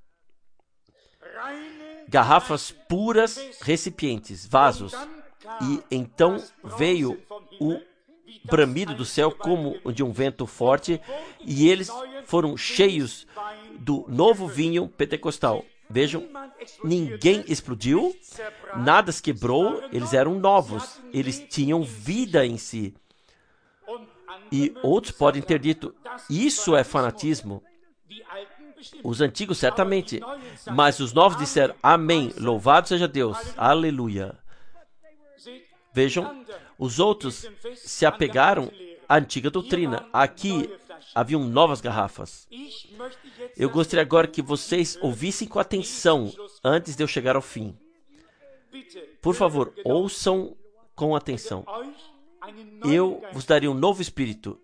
Garrafas puras, recipientes, vasos. E então veio o bramido do céu como de um vento forte, e eles foram cheios do novo vinho pentecostal. Vejam, ninguém explodiu, nada se quebrou, eles eram novos, eles tinham vida em si. E outros podem ter dito, isso é fanatismo. Os antigos certamente, mas os novos disseram, amém, louvado seja Deus, aleluia. Vejam, os outros se apegaram à antiga doutrina. Aqui haviam novas garrafas. Eu gostaria agora que vocês ouvissem com atenção antes de eu chegar ao fim. Por favor, ouçam com atenção. Eu vos darei um novo espírito.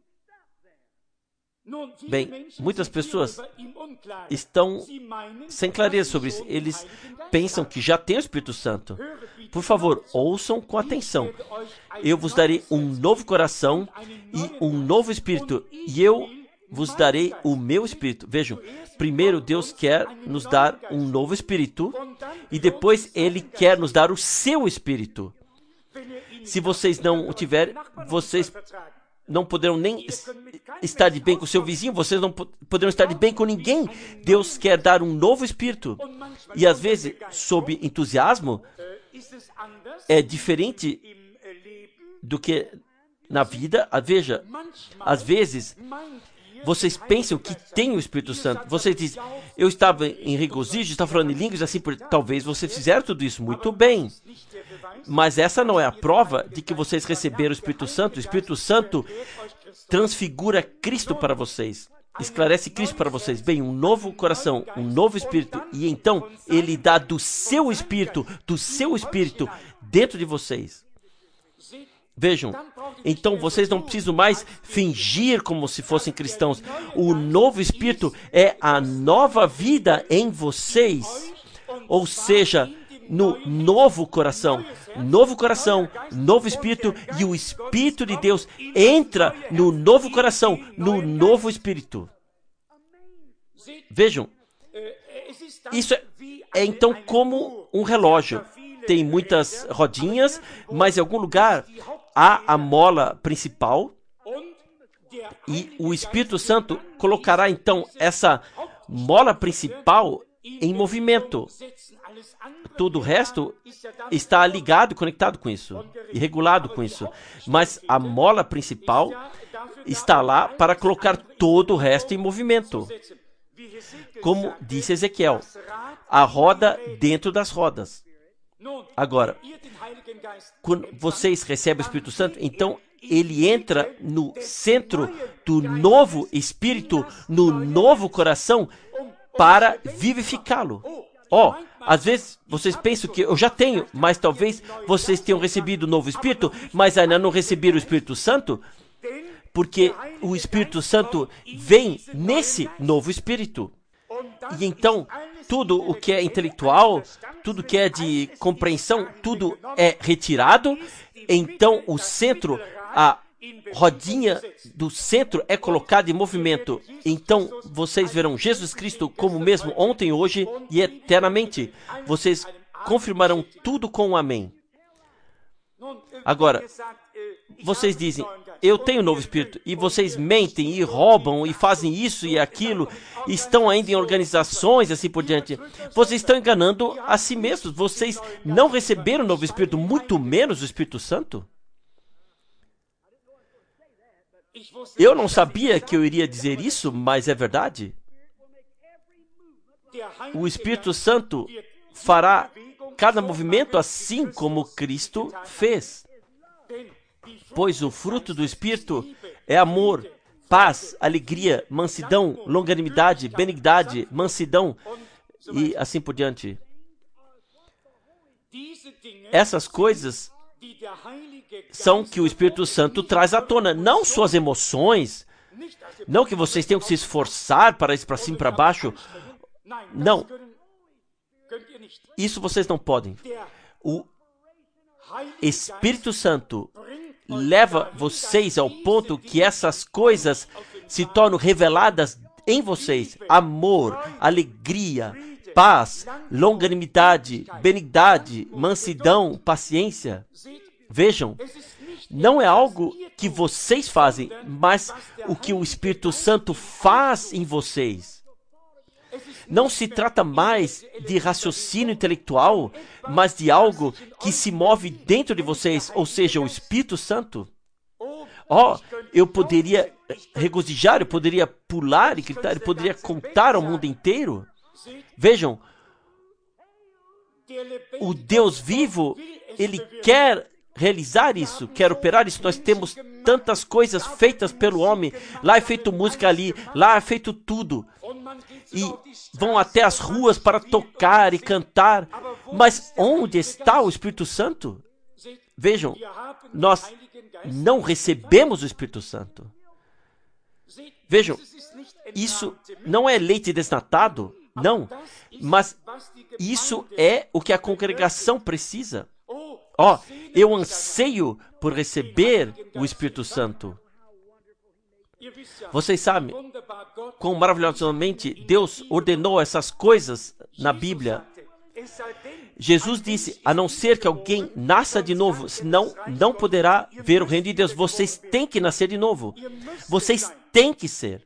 Bem, muitas pessoas estão sem clareza sobre isso. Eles pensam que já tem o Espírito Santo. Por favor, ouçam com atenção. Eu vos darei um novo coração e um novo espírito. E eu vos darei o meu espírito. Vejam, primeiro Deus quer nos dar um novo espírito e depois Ele quer nos dar o seu espírito. Se vocês não o tiverem, vocês não poderão nem estar de bem com o seu vizinho, vocês não poderão estar de bem com ninguém. Deus quer dar um novo espírito. E às vezes, sob entusiasmo, é diferente do que na vida. Veja, às vezes, vocês pensam que tem o Espírito Santo. Vocês dizem, eu estava em regozijo, estava falando em línguas, assim, por... talvez vocês fizeram tudo isso muito bem. Mas essa não é a prova de que vocês receberam o Espírito Santo. O Espírito Santo transfigura Cristo para vocês, esclarece Cristo para vocês. Bem, um novo coração, um novo espírito. E então, Ele dá do seu espírito, do seu espírito, dentro de vocês. Vejam, então vocês não precisam mais fingir como se fossem cristãos. O novo espírito é a nova vida em vocês. Ou seja, no novo coração, novo coração, novo espírito, e o Espírito de Deus entra no novo coração, no novo espírito. Vejam, isso é, é então como um relógio. Tem muitas rodinhas, mas em algum lugar há a mola principal, e o Espírito Santo colocará então essa mola principal em movimento. Todo o resto está ligado, conectado com isso, e regulado com isso. Mas a mola principal está lá para colocar todo o resto em movimento. Como disse Ezequiel, a roda dentro das rodas. Agora, quando vocês recebem o Espírito Santo, então ele entra no centro do novo espírito, no novo coração, para vivificá-lo. Ó, oh, às vezes vocês pensam que eu já tenho, mas talvez vocês tenham recebido o novo Espírito, mas ainda não receberam o Espírito Santo, porque o Espírito Santo vem nesse novo Espírito. E então, tudo o que é intelectual, tudo que é de compreensão, tudo é retirado. Então, o centro, a rodinha do centro é colocada em movimento. Então, vocês verão Jesus Cristo como mesmo ontem, hoje e eternamente. Vocês confirmarão tudo com um amém. Agora, vocês dizem, eu tenho um novo espírito, e vocês mentem e roubam e fazem isso e aquilo, e estão ainda em organizações, assim por diante. Vocês estão enganando a si mesmos. Vocês não receberam o novo espírito, muito menos o Espírito Santo. Eu não sabia que eu iria dizer isso, mas é verdade. O Espírito Santo fará cada movimento assim como Cristo fez. Pois o fruto do Espírito é amor, paz, alegria, mansidão, longanimidade, benignidade, mansidão e assim por diante. Essas coisas são que o Espírito Santo traz à tona, não suas emoções, não que vocês tenham que se esforçar para ir para cima e para baixo. Não. Isso vocês não podem. O Espírito Santo leva vocês ao ponto que essas coisas se tornam reveladas em vocês amor, alegria, paz, longanimidade, benignidade, mansidão, paciência. Vejam, não é algo que vocês fazem, mas o que o Espírito Santo faz em vocês. Não se trata mais de raciocínio intelectual, mas de algo que se move dentro de vocês, ou seja, o Espírito Santo. Oh, eu poderia regozijar, eu poderia pular e gritar, eu poderia contar ao mundo inteiro. Vejam, o Deus vivo, Ele quer realizar isso, quer operar isso. Nós temos tantas coisas feitas pelo homem. Lá é feito música ali, lá é feito tudo. E vão até as ruas para tocar e cantar. Mas onde está o Espírito Santo? Vejam, nós não recebemos o Espírito Santo. Vejam, isso não é leite desnatado, não. Mas isso é o que a congregação precisa. Ó, oh, eu anseio por receber o Espírito Santo. Vocês sabem quão maravilhosamente Deus ordenou essas coisas na Bíblia. Jesus disse, a não ser que alguém nasça de novo, senão não poderá ver o reino de Deus. Vocês têm que nascer de novo. Vocês têm que ser.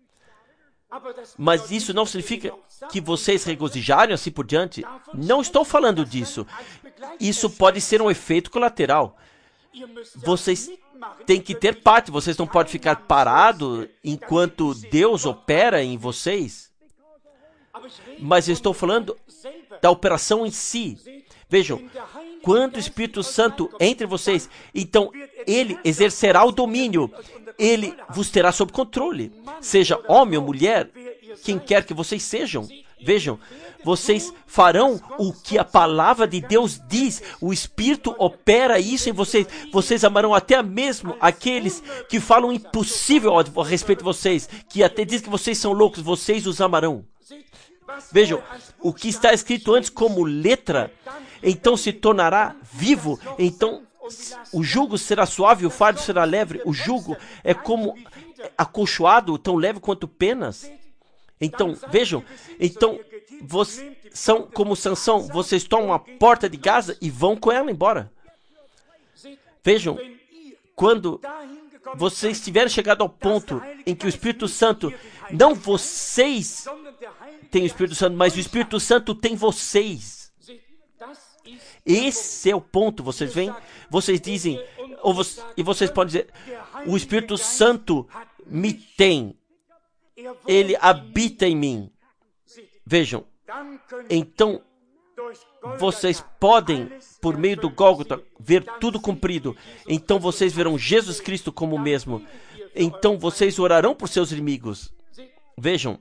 Mas isso não significa que vocês regozijarem assim por diante. Não estou falando disso. Isso pode ser um efeito colateral. Vocês têm que ter parte. Vocês não podem ficar parados enquanto Deus opera em vocês. Mas eu estou falando da operação em si. Vejam, quando o Espírito Santo entra em vocês, então ele exercerá o domínio. Ele vos terá sob controle. Seja homem ou mulher, quem quer que vocês sejam. Vejam, vocês farão o que a palavra de Deus diz. O Espírito opera isso em vocês. Vocês amarão até mesmo aqueles que falam impossível a respeito de vocês, que até dizem que vocês são loucos. Vocês os amarão. Vejam, o que está escrito antes como letra, então se tornará vivo. Então o jugo será suave, o fardo será leve. O jugo é como acolchoado, tão leve quanto penas. Então, vejam, então vocês são como Sansão, vocês tomam a porta de Gaza e vão com ela embora. Vejam, quando vocês tiverem chegado ao ponto em que o Espírito Santo, não vocês têm o Espírito Santo, mas o Espírito Santo tem vocês. Esse é o ponto, vocês veem? Vocês dizem, ou vo- e vocês podem dizer, o Espírito Santo me tem. Ele habita em mim. Vejam, então vocês podem, por meio do Gólgota, ver tudo cumprido. Então vocês verão Jesus Cristo como o mesmo. Então vocês orarão por seus inimigos. Vejam.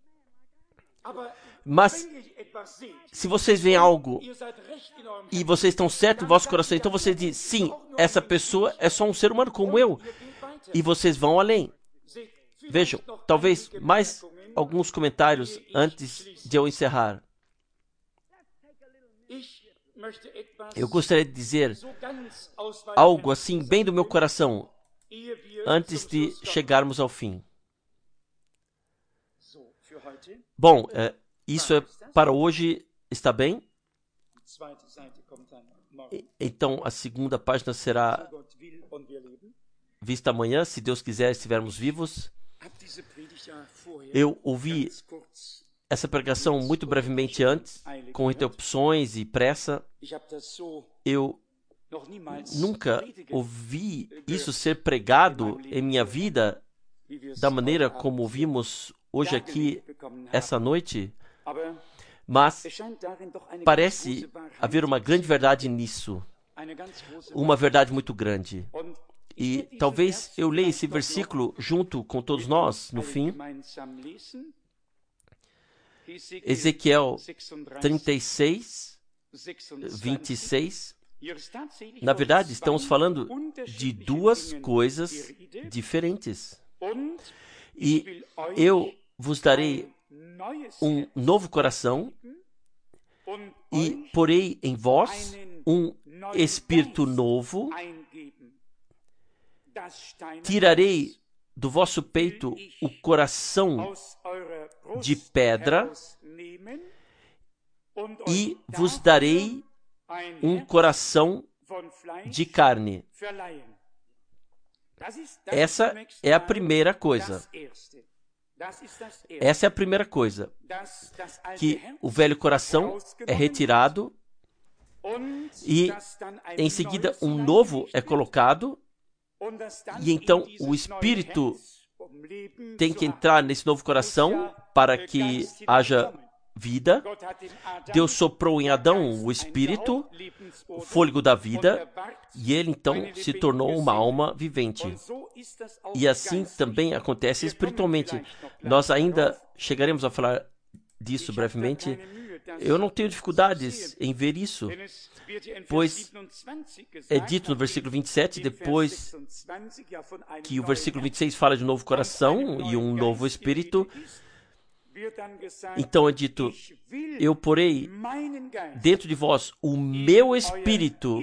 Mas, se vocês veem algo e vocês estão certos em vosso coração, então vocês dizem, sim, essa pessoa é só um ser humano como eu. E vocês vão além. Vejam, talvez mais alguns comentários antes de eu encerrar. Eu gostaria de dizer algo assim, bem do meu coração, antes de chegarmos ao fim. Bom, é, isso é para hoje, está bem? Então, a segunda página será vista amanhã, se Deus quiser, estivermos vivos. Eu ouvi essa pregação muito brevemente antes, com interrupções e pressa. Eu nunca ouvi isso ser pregado em minha vida da maneira como ouvimos hoje aqui, essa noite. Mas parece haver uma grande verdade nisso. Uma verdade muito grande. E talvez eu leia esse versículo junto com todos nós, no fim. Ezequiel trinta e seis, vinte e seis. Na verdade, estamos falando de duas coisas diferentes. E eu vos darei um novo coração e porei em vós um espírito novo. Tirarei do vosso peito o coração de pedra e vos darei um coração de carne. Essa é a primeira coisa. Essa é a primeira coisa. Que o velho coração é retirado e em seguida um novo é colocado e então o Espírito tem que entrar nesse novo coração para que haja vida. Deus soprou em Adão o Espírito, o fôlego da vida, e ele então se tornou uma alma vivente. E assim também acontece espiritualmente. Nós ainda chegaremos a falar disso brevemente. Eu não tenho dificuldades em ver isso, pois é dito no versículo vinte e sete, depois que o versículo vinte e seis fala de um novo coração e um novo espírito. Então é dito, eu porei dentro de vós o meu espírito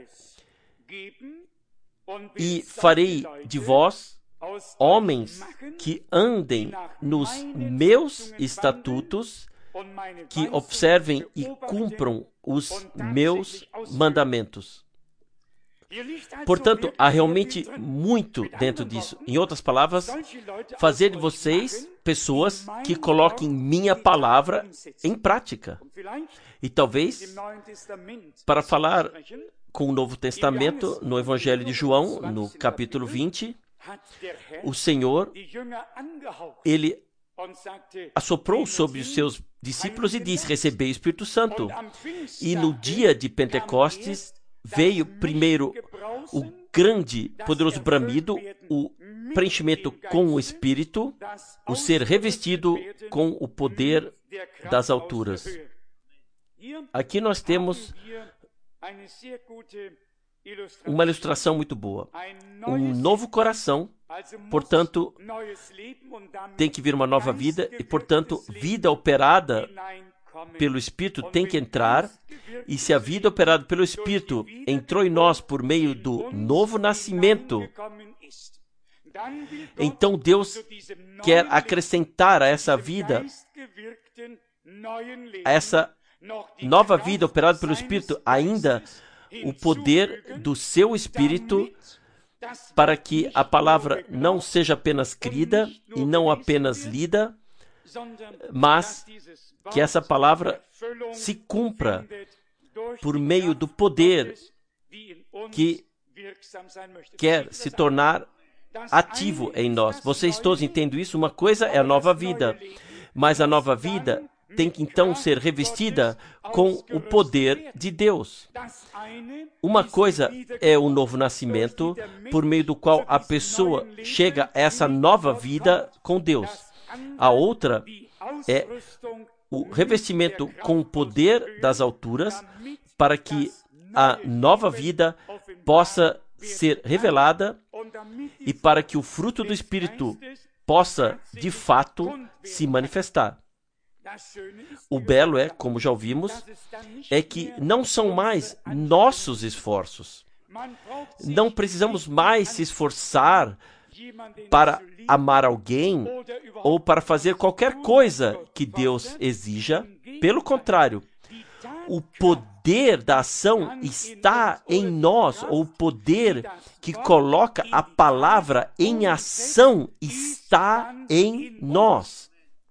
e farei de vós homens que andem nos meus estatutos, que observem e cumpram os meus mandamentos. Portanto, há realmente muito dentro disso. Em outras palavras, fazer de vocês pessoas que coloquem minha palavra em prática. E talvez, para falar com o Novo Testamento, no Evangelho de João, no capítulo vinte, o Senhor, ele assoprou sobre os seus discípulos e disse, recebei o Espírito Santo. E no dia de Pentecostes, veio primeiro o grande, poderoso bramido, o preenchimento com o Espírito, o ser revestido com o poder das alturas. Aqui nós temos uma ilustração muito boa. Um novo coração, portanto, tem que vir uma nova vida, e, portanto, vida operada pelo Espírito tem que entrar, e se a vida operada pelo Espírito entrou em nós por meio do novo nascimento, então Deus quer acrescentar a essa vida, a essa nova vida operada pelo Espírito, ainda o poder do seu Espírito, para que a palavra não seja apenas crida e não apenas lida, mas que essa palavra se cumpra por meio do poder que quer se tornar ativo em nós. Vocês todos entendem isso? Uma coisa é a nova vida, mas a nova vida tem que então ser revestida com o poder de Deus. Uma coisa é o novo nascimento, por meio do qual a pessoa chega a essa nova vida com Deus. A outra é o revestimento com o poder das alturas, para que a nova vida possa ser revelada e para que o fruto do Espírito possa, de fato, se manifestar. O belo é, como já ouvimos, é que não são mais nossos esforços. Não precisamos mais se esforçar para amar alguém ou para fazer qualquer coisa que Deus exija. Pelo contrário, o poder da ação está em nós, ou o poder que coloca a palavra em ação está em nós.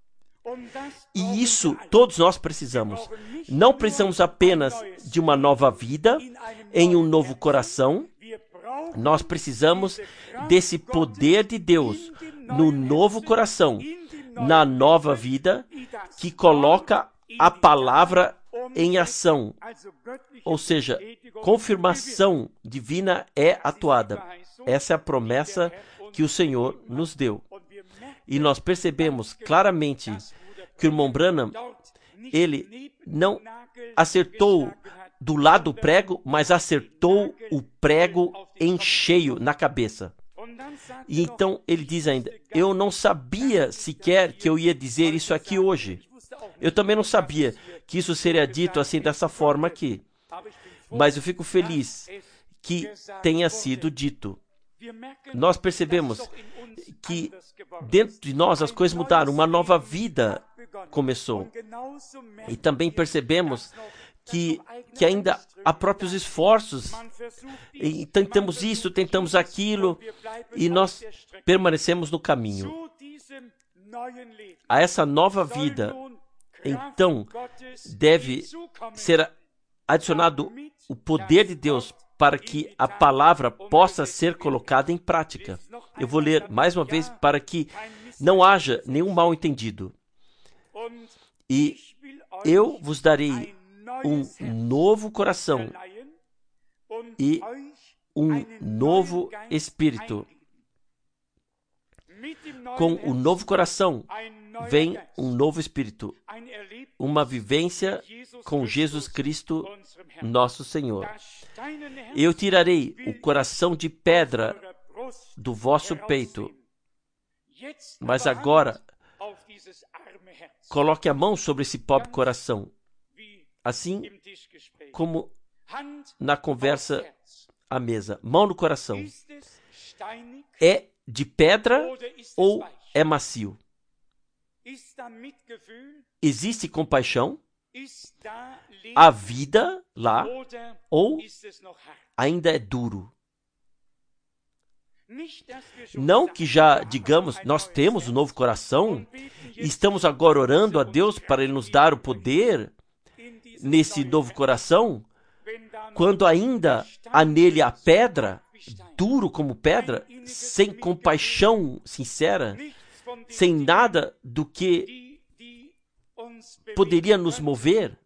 E isso todos nós precisamos. Não precisamos apenas de uma nova vida, em um novo coração. Nós precisamos desse poder de Deus no novo coração, na nova vida, que coloca a palavra em ação. Ou seja, confirmação divina é atuada. Essa é a promessa que o Senhor nos deu. E nós percebemos claramente que o irmão Branham, ele não acertou do lado do prego, mas acertou o prego em cheio na cabeça. E então ele diz ainda, eu não sabia sequer que eu ia dizer isso aqui hoje. Eu também não sabia que isso seria dito assim dessa forma aqui. Mas eu fico feliz que tenha sido dito. nós percebemos que dentro de nós as coisas mudaram, uma nova vida começou. E também percebemos que, que ainda há próprios esforços, e tentamos isso, tentamos aquilo, e nós permanecemos no caminho. A essa nova vida, então, deve ser adicionado o poder de Deus para que a palavra possa ser colocada em prática. Eu vou ler mais uma vez para que não haja nenhum mal-entendido. E eu vos darei um novo coração e um novo espírito. Com o novo coração vem um novo espírito, uma vivência com Jesus Cristo, nosso Senhor. Eu tirarei o coração de pedra do vosso peito, mas agora coloque a mão sobre esse pobre coração, assim como na conversa à mesa. Mão no coração. É de pedra ou é macio? Existe compaixão? Há vida lá ou ainda é duro? Não que já digamos, nós temos um novo coração e estamos agora orando a Deus para Ele nos dar o poder nesse novo coração, quando ainda há nele a pedra, duro como pedra, sem compaixão sincera, sem nada do que poderia nos mover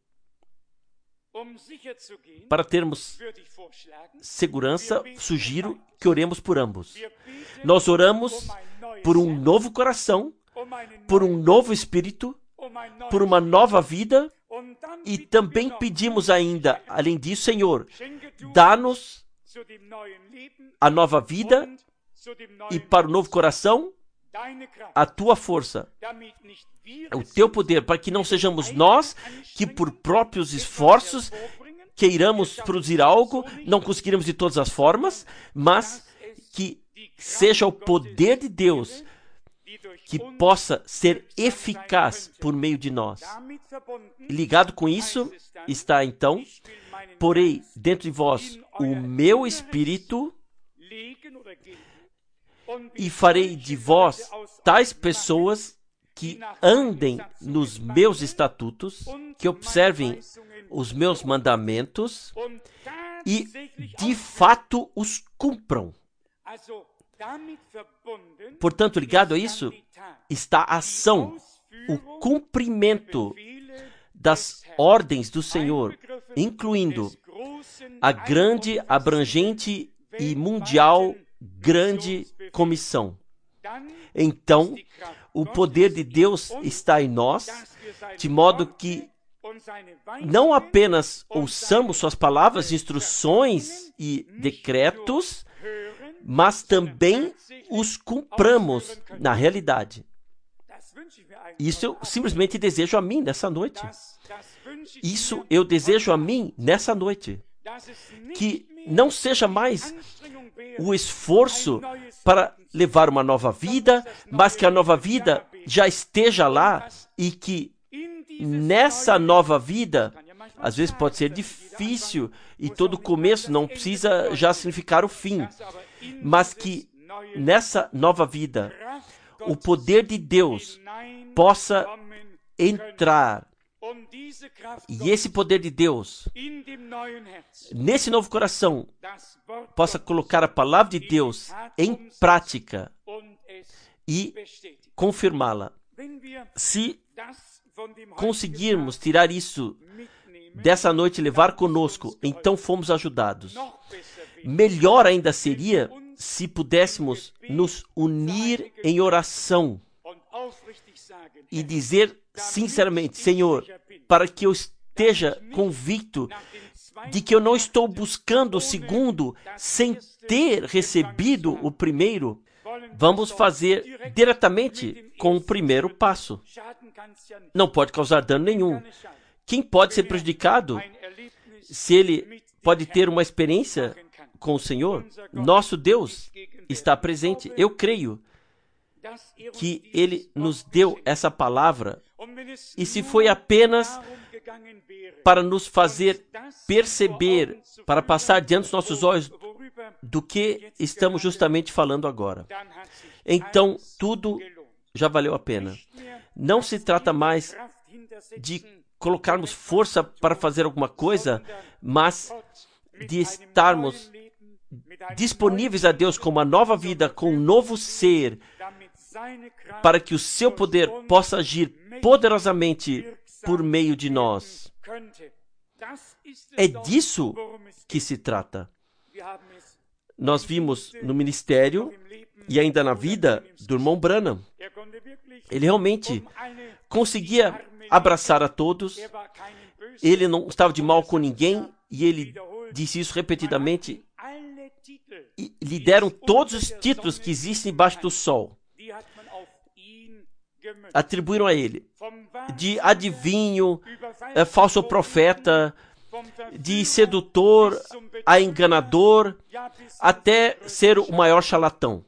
para termos segurança. Sugiro que oremos por ambos. Nós oramos por um novo coração, por um novo espírito, por uma nova vida, e também pedimos ainda, além disso, Senhor, dá-nos a nova vida e para o novo coração a tua força, o teu poder, para que não sejamos nós que por próprios esforços queiramos produzir algo, não conseguiremos de todas as formas, mas que seja o poder de Deus que possa ser eficaz por meio de nós. Ligado com isso está então, porei dentro de vós o meu espírito e farei de vós tais pessoas que andem nos meus estatutos, que observem os meus mandamentos e de fato os cumpram. Portanto, ligado a isso está a ação, o cumprimento das ordens do Senhor, incluindo a grande, abrangente e mundial grande comissão. Então, o poder de Deus está em nós, de modo que não apenas ouçamos suas palavras, instruções e decretos, mas também os cumpramos na realidade. Isso eu simplesmente desejo a mim nessa noite. Isso eu desejo a mim nessa noite. Que não seja mais o esforço para levar uma nova vida, mas que a nova vida já esteja lá e que nessa nova vida, às vezes pode ser difícil e todo começo não precisa já significar o fim, mas que nessa nova vida o poder de Deus possa entrar. E esse poder de Deus, nesse novo coração, possa colocar a palavra de Deus em prática e confirmá-la. Se conseguirmos tirar isso dessa noite e levar conosco, então fomos ajudados. Melhor ainda seria se pudéssemos nos unir em oração e dizer sinceramente, Senhor, para que eu esteja convicto de que eu não estou buscando o segundo sem ter recebido o primeiro, vamos fazer diretamente com o primeiro passo. Não pode causar dano nenhum. Quem pode ser prejudicado se ele pode ter uma experiência com o Senhor, nosso Deus está presente. Eu creio que Ele nos deu essa palavra, e se foi apenas para nos fazer perceber, para passar diante dos nossos olhos do que estamos justamente falando agora, então tudo já valeu a pena. Não se trata mais de colocarmos força para fazer alguma coisa, mas de estarmos disponíveis a Deus com uma nova vida, com um novo ser, para que o seu poder possa agir poderosamente por meio de nós. É disso que se trata. Nós vimos no ministério e ainda na vida do irmão Branham. Ele realmente conseguia abraçar a todos. Ele não estava de mal com ninguém, e ele disse isso repetidamente. E lhe deram todos os títulos que existem embaixo do sol. Atribuíram a ele, de adivinho, é, falso profeta, de sedutor a enganador, até ser o maior charlatão.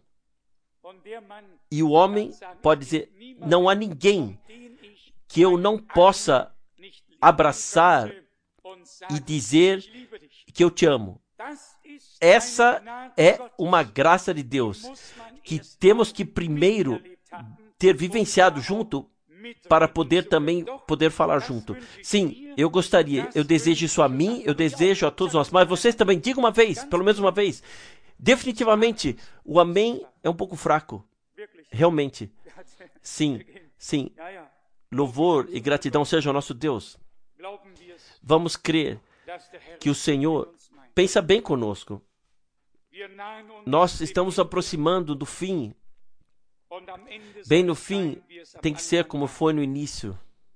E o homem pode dizer: não há ninguém que eu não possa abraçar e dizer que eu te amo. Essa é uma graça de Deus, que temos que primeiro ter vivenciado junto, para poder também poder falar junto. Sim, eu gostaria, eu desejo isso a mim, eu desejo a todos nós, mas vocês também digam uma vez, pelo menos uma vez. Definitivamente, o amém é um pouco fraco. Realmente. Sim, sim. Louvor e gratidão seja ao nosso Deus. Vamos crer que o Senhor pensa bem conosco. Nós estamos aproximando do fim. Bem no fim, tem que ser como foi no início.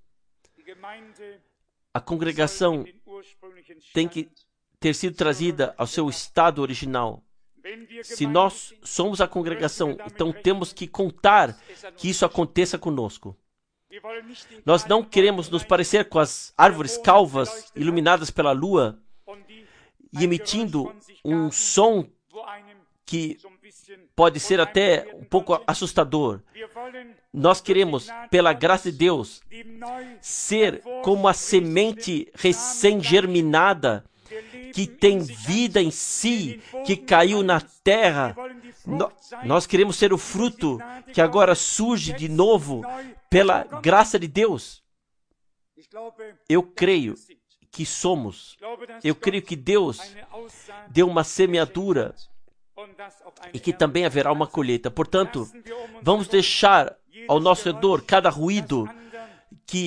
A congregação tem que ter sido trazida ao seu estado original. Se nós somos a congregação, então temos que contar que isso aconteça conosco. Nós não queremos nos parecer com as árvores calvas iluminadas pela lua e emitindo um som que pode ser até um pouco assustador. Nós queremos, pela graça de Deus, ser como a semente recém-germinada, que tem vida em si, que caiu na terra. No, nós queremos ser o fruto que agora surge de novo pela graça de Deus. Eu creio que somos. Eu creio que Deus deu uma semeadura e que também haverá uma colheita. Portanto, vamos deixar ao nosso redor cada ruído que,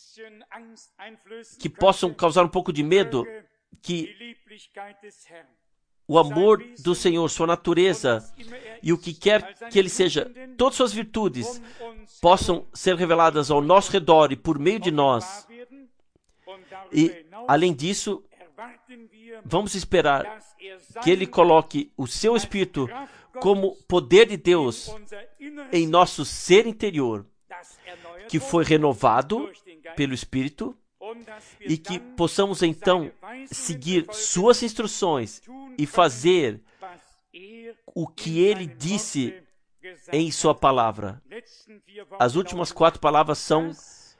que possam causar um pouco de medo, que o amor do Senhor, sua natureza e o que quer que Ele seja, todas suas virtudes, possam ser reveladas ao nosso redor e por meio de nós. E, além disso, vamos esperar que Ele coloque o seu Espírito como poder de Deus em nosso ser interior, que foi renovado pelo Espírito, e que possamos então seguir suas instruções e fazer o que Ele disse em sua palavra. As últimas quatro palavras são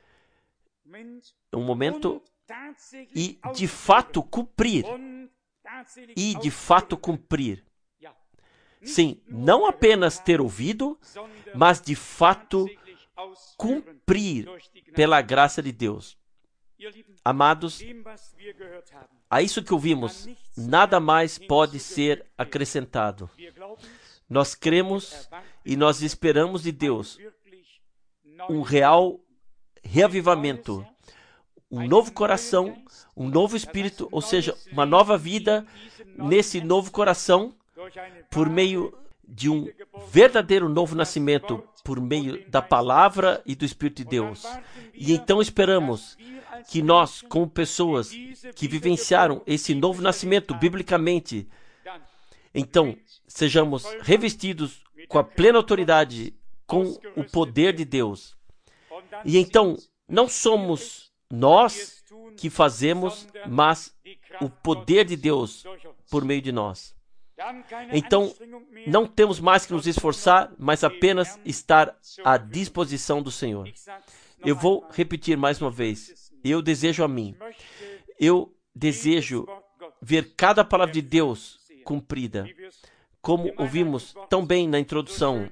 um momento e de fato cumprir. E de fato cumprir. Sim, não apenas ter ouvido, mas de fato cumprir pela graça de Deus. Amados, a isso que ouvimos, nada mais pode ser acrescentado. Nós cremos e nós esperamos de Deus um real reavivamento, um novo coração, um novo espírito, ou seja, uma nova vida nesse novo coração, por meio de um verdadeiro novo nascimento, por meio da palavra e do Espírito de Deus. E então esperamos que nós, como pessoas que vivenciaram esse novo nascimento biblicamente, então sejamos revestidos com a plena autoridade, com o poder de Deus. E então não somos nós que fazemos, mas o poder de Deus por meio de nós. então não temos mais que nos esforçar, mas apenas estar à disposição do Senhor. Eu vou repetir mais uma vez. Eu desejo a mim. Eu desejo ver cada palavra de Deus cumprida. Como ouvimos tão bem na introdução,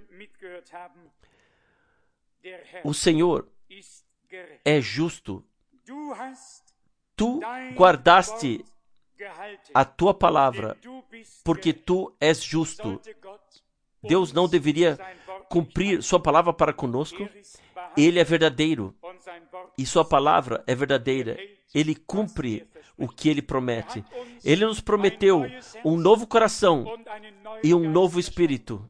o Senhor é justo. Tu guardaste a tua palavra, porque tu és justo. Deus não deveria cumprir sua palavra para conosco? Ele é verdadeiro e sua palavra é verdadeira. Ele cumpre o que ele promete. Ele nos prometeu um novo coração e um novo espírito.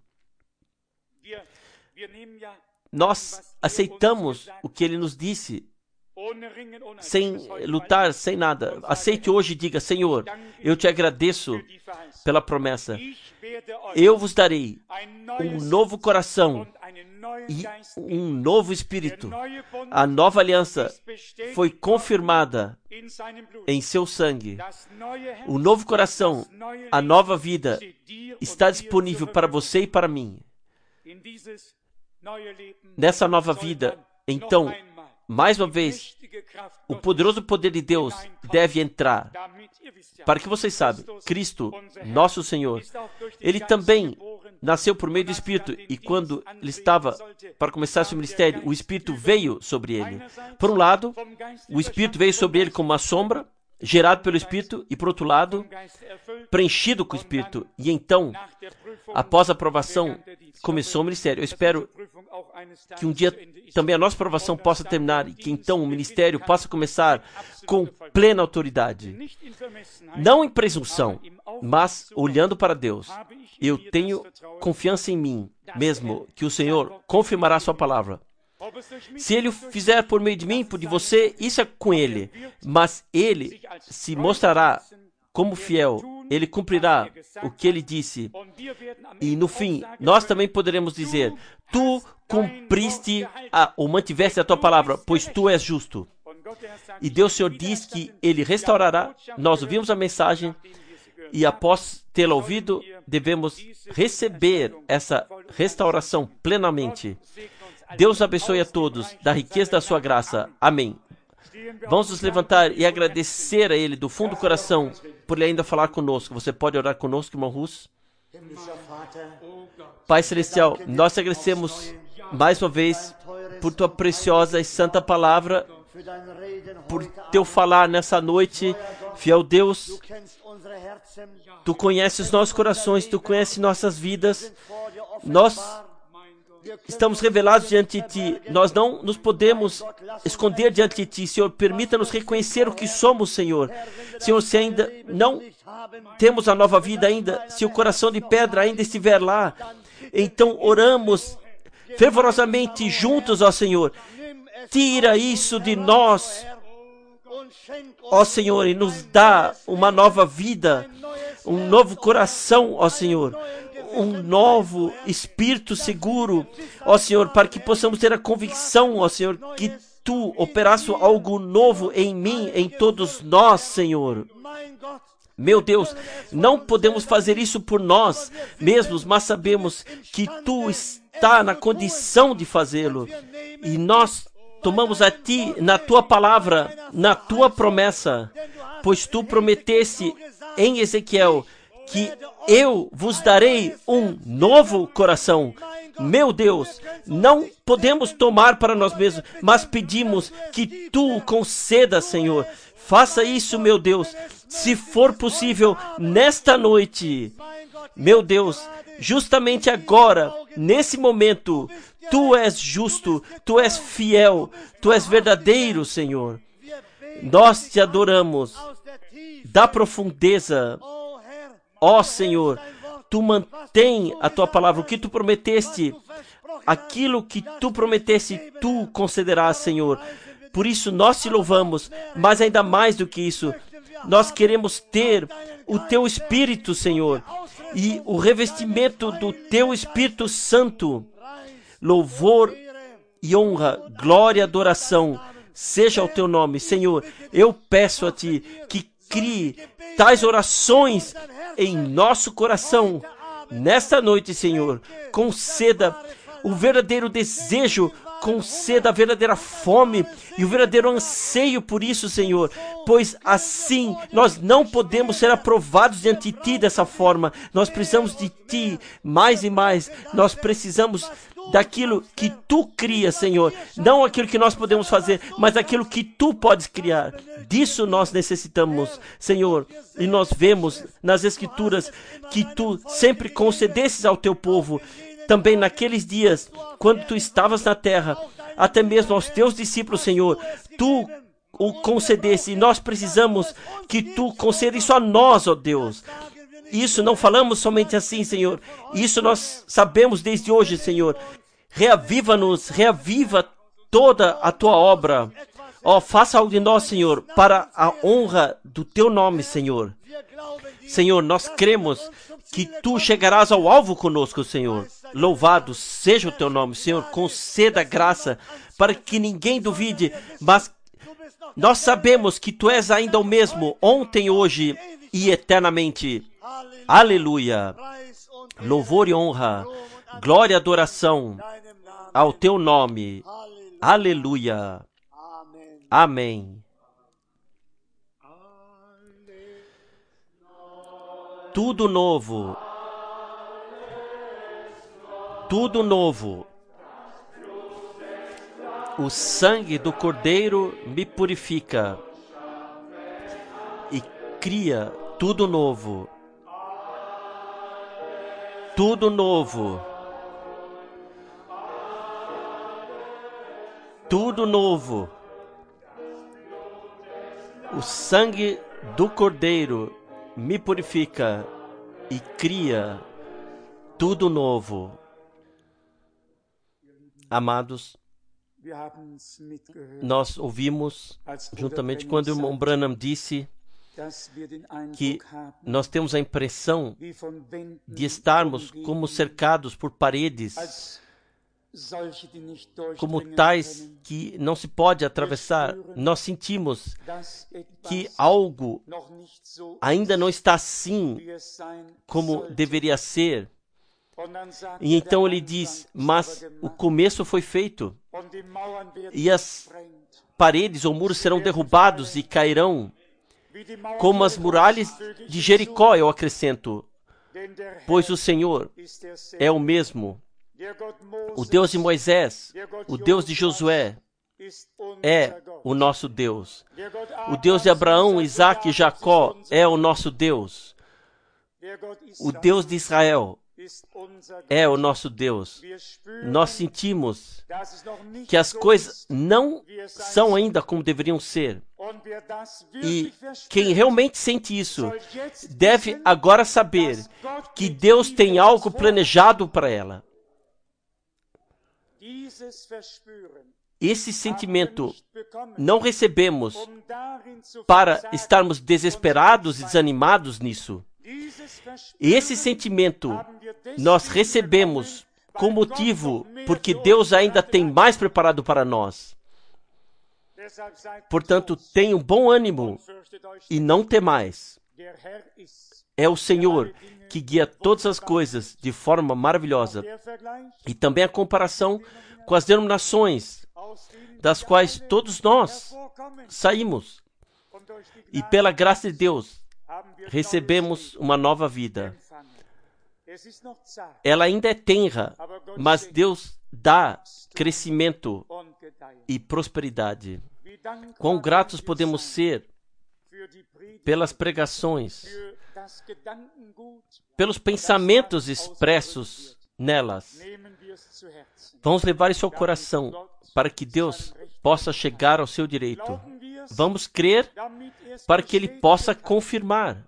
Nós aceitamos o que ele nos disse, sem lutar, sem nada. Aceite hoje e diga: Senhor, eu te agradeço pela promessa. Eu vos darei um novo coração e um novo espírito. A nova aliança foi confirmada em seu sangue. O novo coração, a nova vida, está disponível para você e para mim. Nessa nova vida, então, mais uma vez, o poderoso poder de Deus deve entrar. Para que vocês saibam, Cristo, nosso Senhor, ele também nasceu por meio do Espírito, e quando ele estava para começar seu ministério, o Espírito veio sobre ele. Por um lado, o Espírito veio sobre ele como uma sombra, gerado pelo Espírito, e por outro lado, preenchido com o Espírito. E então, após a aprovação, começou o ministério. Eu espero que um dia também a nossa aprovação possa terminar e que então o ministério possa começar com plena autoridade. Não em presunção, mas olhando para Deus. Eu tenho confiança em mim mesmo que o Senhor confirmará a sua palavra. Se ele o fizer por meio de mim, por de você, isso é com ele. Mas ele se mostrará como fiel. Ele cumprirá o que ele disse. E no fim, nós também poderemos dizer: tu cumpriste a, ou mantiveste a tua palavra, pois tu és justo. E Deus, Senhor, diz que ele restaurará. Nós ouvimos a mensagem e após tê-la ouvido, devemos receber essa restauração plenamente. Deus abençoe a todos da riqueza da sua graça. Amém. Vamos nos levantar e agradecer a Ele do fundo do coração por Ele ainda falar conosco. Você pode orar conosco, irmão Russo? Pai Celestial, nós te agradecemos mais uma vez por Tua preciosa e santa palavra, por Teu falar nessa noite. Fiel Deus, Tu conheces nossos corações, Tu conheces nossas vidas. Nós estamos revelados diante de Ti. Nós não nos podemos esconder diante de Ti. Senhor, permita-nos reconhecer o que somos, Senhor. Senhor, se ainda não temos a nova vida ainda, se o coração de pedra ainda estiver lá, então oramos fervorosamente juntos, ó Senhor. Tira isso de nós, ó Senhor, e nos dá uma nova vida, um novo coração, ó Senhor. Um novo espírito seguro, ó Senhor, para que possamos ter a convicção, ó Senhor, que Tu operaste algo novo em mim, em todos nós, Senhor. Meu Deus, não podemos fazer isso por nós mesmos, mas sabemos que Tu está na condição de fazê-lo. E nós tomamos a Ti na Tua palavra, na Tua promessa, pois Tu prometeste em Ezequiel que eu vos darei um novo coração. Meu Deus, não podemos tomar para nós mesmos, mas pedimos que Tu conceda, Senhor. Faça isso, meu Deus, se for possível, nesta noite. Meu Deus, justamente agora, nesse momento, Tu és justo, Tu és fiel, Tu és verdadeiro, Senhor. Nós Te adoramos da profundeza. Ó Senhor, Tu mantém a Tua palavra, o que Tu prometeste, aquilo que Tu prometeste, Tu concederás, Senhor. Por isso nós Te louvamos, mas ainda mais do que isso, nós queremos ter o Teu Espírito, Senhor, e o revestimento do Teu Espírito Santo. Louvor e honra, glória e adoração seja o Teu nome, Senhor. Eu peço a Ti que crie tais orações em nosso coração. Nesta noite, Senhor, conceda o verdadeiro desejo, conceda a verdadeira fome e o verdadeiro anseio por isso, Senhor, pois assim nós não podemos ser aprovados diante de Ti dessa forma. Nós precisamos de Ti mais e mais. Nós precisamos daquilo que Tu crias, Senhor, não aquilo que nós podemos fazer, mas aquilo que Tu podes criar. Disso nós necessitamos, Senhor, e nós vemos nas Escrituras que Tu sempre concedesses ao Teu povo, também naqueles dias, quando Tu estavas na terra, até mesmo aos Teus discípulos, Senhor, Tu o concedesse, e nós precisamos que Tu conceda isso a nós, ó Deus. Isso não falamos somente assim, Senhor, isso nós sabemos desde hoje, Senhor. Reaviva-nos, reaviva toda a Tua obra. Ó, oh, faça algo de nós, Senhor, para a honra do Teu nome, Senhor. Senhor, nós cremos que Tu chegarás ao alvo conosco, Senhor. Louvado seja o Teu nome, Senhor. Conceda graça para que ninguém duvide, mas nós sabemos que Tu és ainda o mesmo, ontem, hoje e eternamente. Aleluia. Louvor e honra, glória e adoração ao Teu nome. Aleluia. Amém. Tudo novo. Tudo novo. O sangue do Cordeiro me purifica e cria tudo novo. Tudo novo. Tudo novo. O sangue do Cordeiro me purifica e cria tudo novo. Amados, nós ouvimos juntamente quando o irmão Branham disse que nós temos a impressão de estarmos como cercados por paredes, como tais que não se pode atravessar. Nós sentimos que algo ainda não está assim como deveria ser. E então ele diz, mas o começo foi feito, e as paredes ou muros serão derrubados e cairão, como as muralhas de Jericó, eu acrescento, pois o Senhor é o mesmo. O Deus de Moisés, o Deus de Josué, é o nosso Deus. O Deus de Abraão, Isaque e Jacó é o nosso Deus. O Deus de Israel é o nosso Deus. Nós sentimos que as coisas não são ainda como deveriam ser. E quem realmente sente isso deve agora saber que Deus tem algo planejado para ela. Esse sentimento não recebemos para estarmos desesperados e desanimados nisso. Esse sentimento nós recebemos com motivo porque Deus ainda tem mais preparado para nós. Portanto, tenham bom ânimo e não temais. É o Senhor que guia todas as coisas de forma maravilhosa. E também a comparação com as denominações, das quais todos nós saímos. E pela graça de Deus, recebemos uma nova vida. Ela ainda é tenra, mas Deus dá crescimento e prosperidade. Quão gratos podemos ser pelas pregações, pelos pensamentos expressos nelas. Vamos levar isso ao coração para que Deus possa chegar ao seu direito. Vamos crer para que Ele possa confirmar.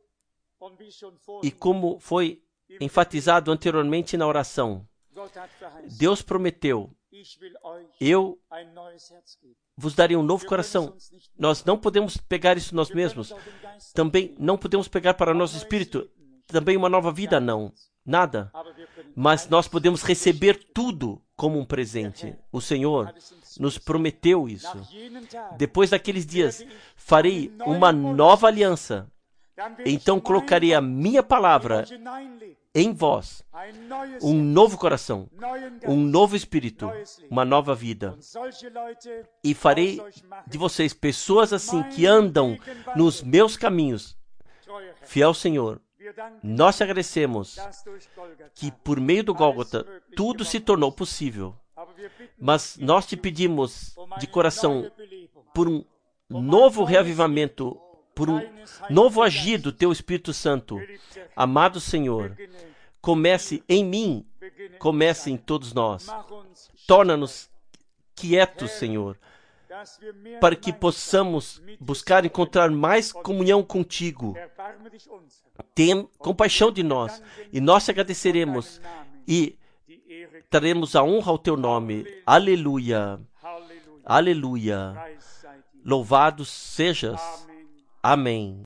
E como foi enfatizado anteriormente na oração, Deus prometeu, eu vos darei um novo coração. Nós não podemos pegar isso nós mesmos. Também não podemos pegar para nosso espírito. Também uma nova vida, não. Nada. Mas nós podemos receber tudo como um presente. O Senhor nos prometeu isso. Depois daqueles dias, farei uma nova aliança. Então colocarei a minha palavra em vós, um novo coração, um novo espírito, uma nova vida. E farei de vocês pessoas assim que andam nos meus caminhos. Fiel Senhor, nós te agradecemos que por meio do Gólgota tudo se tornou possível. Mas nós te pedimos de coração por um novo reavivamento, por um novo agir do Teu Espírito Santo. Amado Senhor, comece em mim, comece em todos nós. Torna-nos quietos, Senhor, para que possamos buscar encontrar mais comunhão contigo. Tenha compaixão de nós, e nós te agradeceremos e traremos a honra ao teu nome. Aleluia. Aleluia. Louvado sejas. Amém.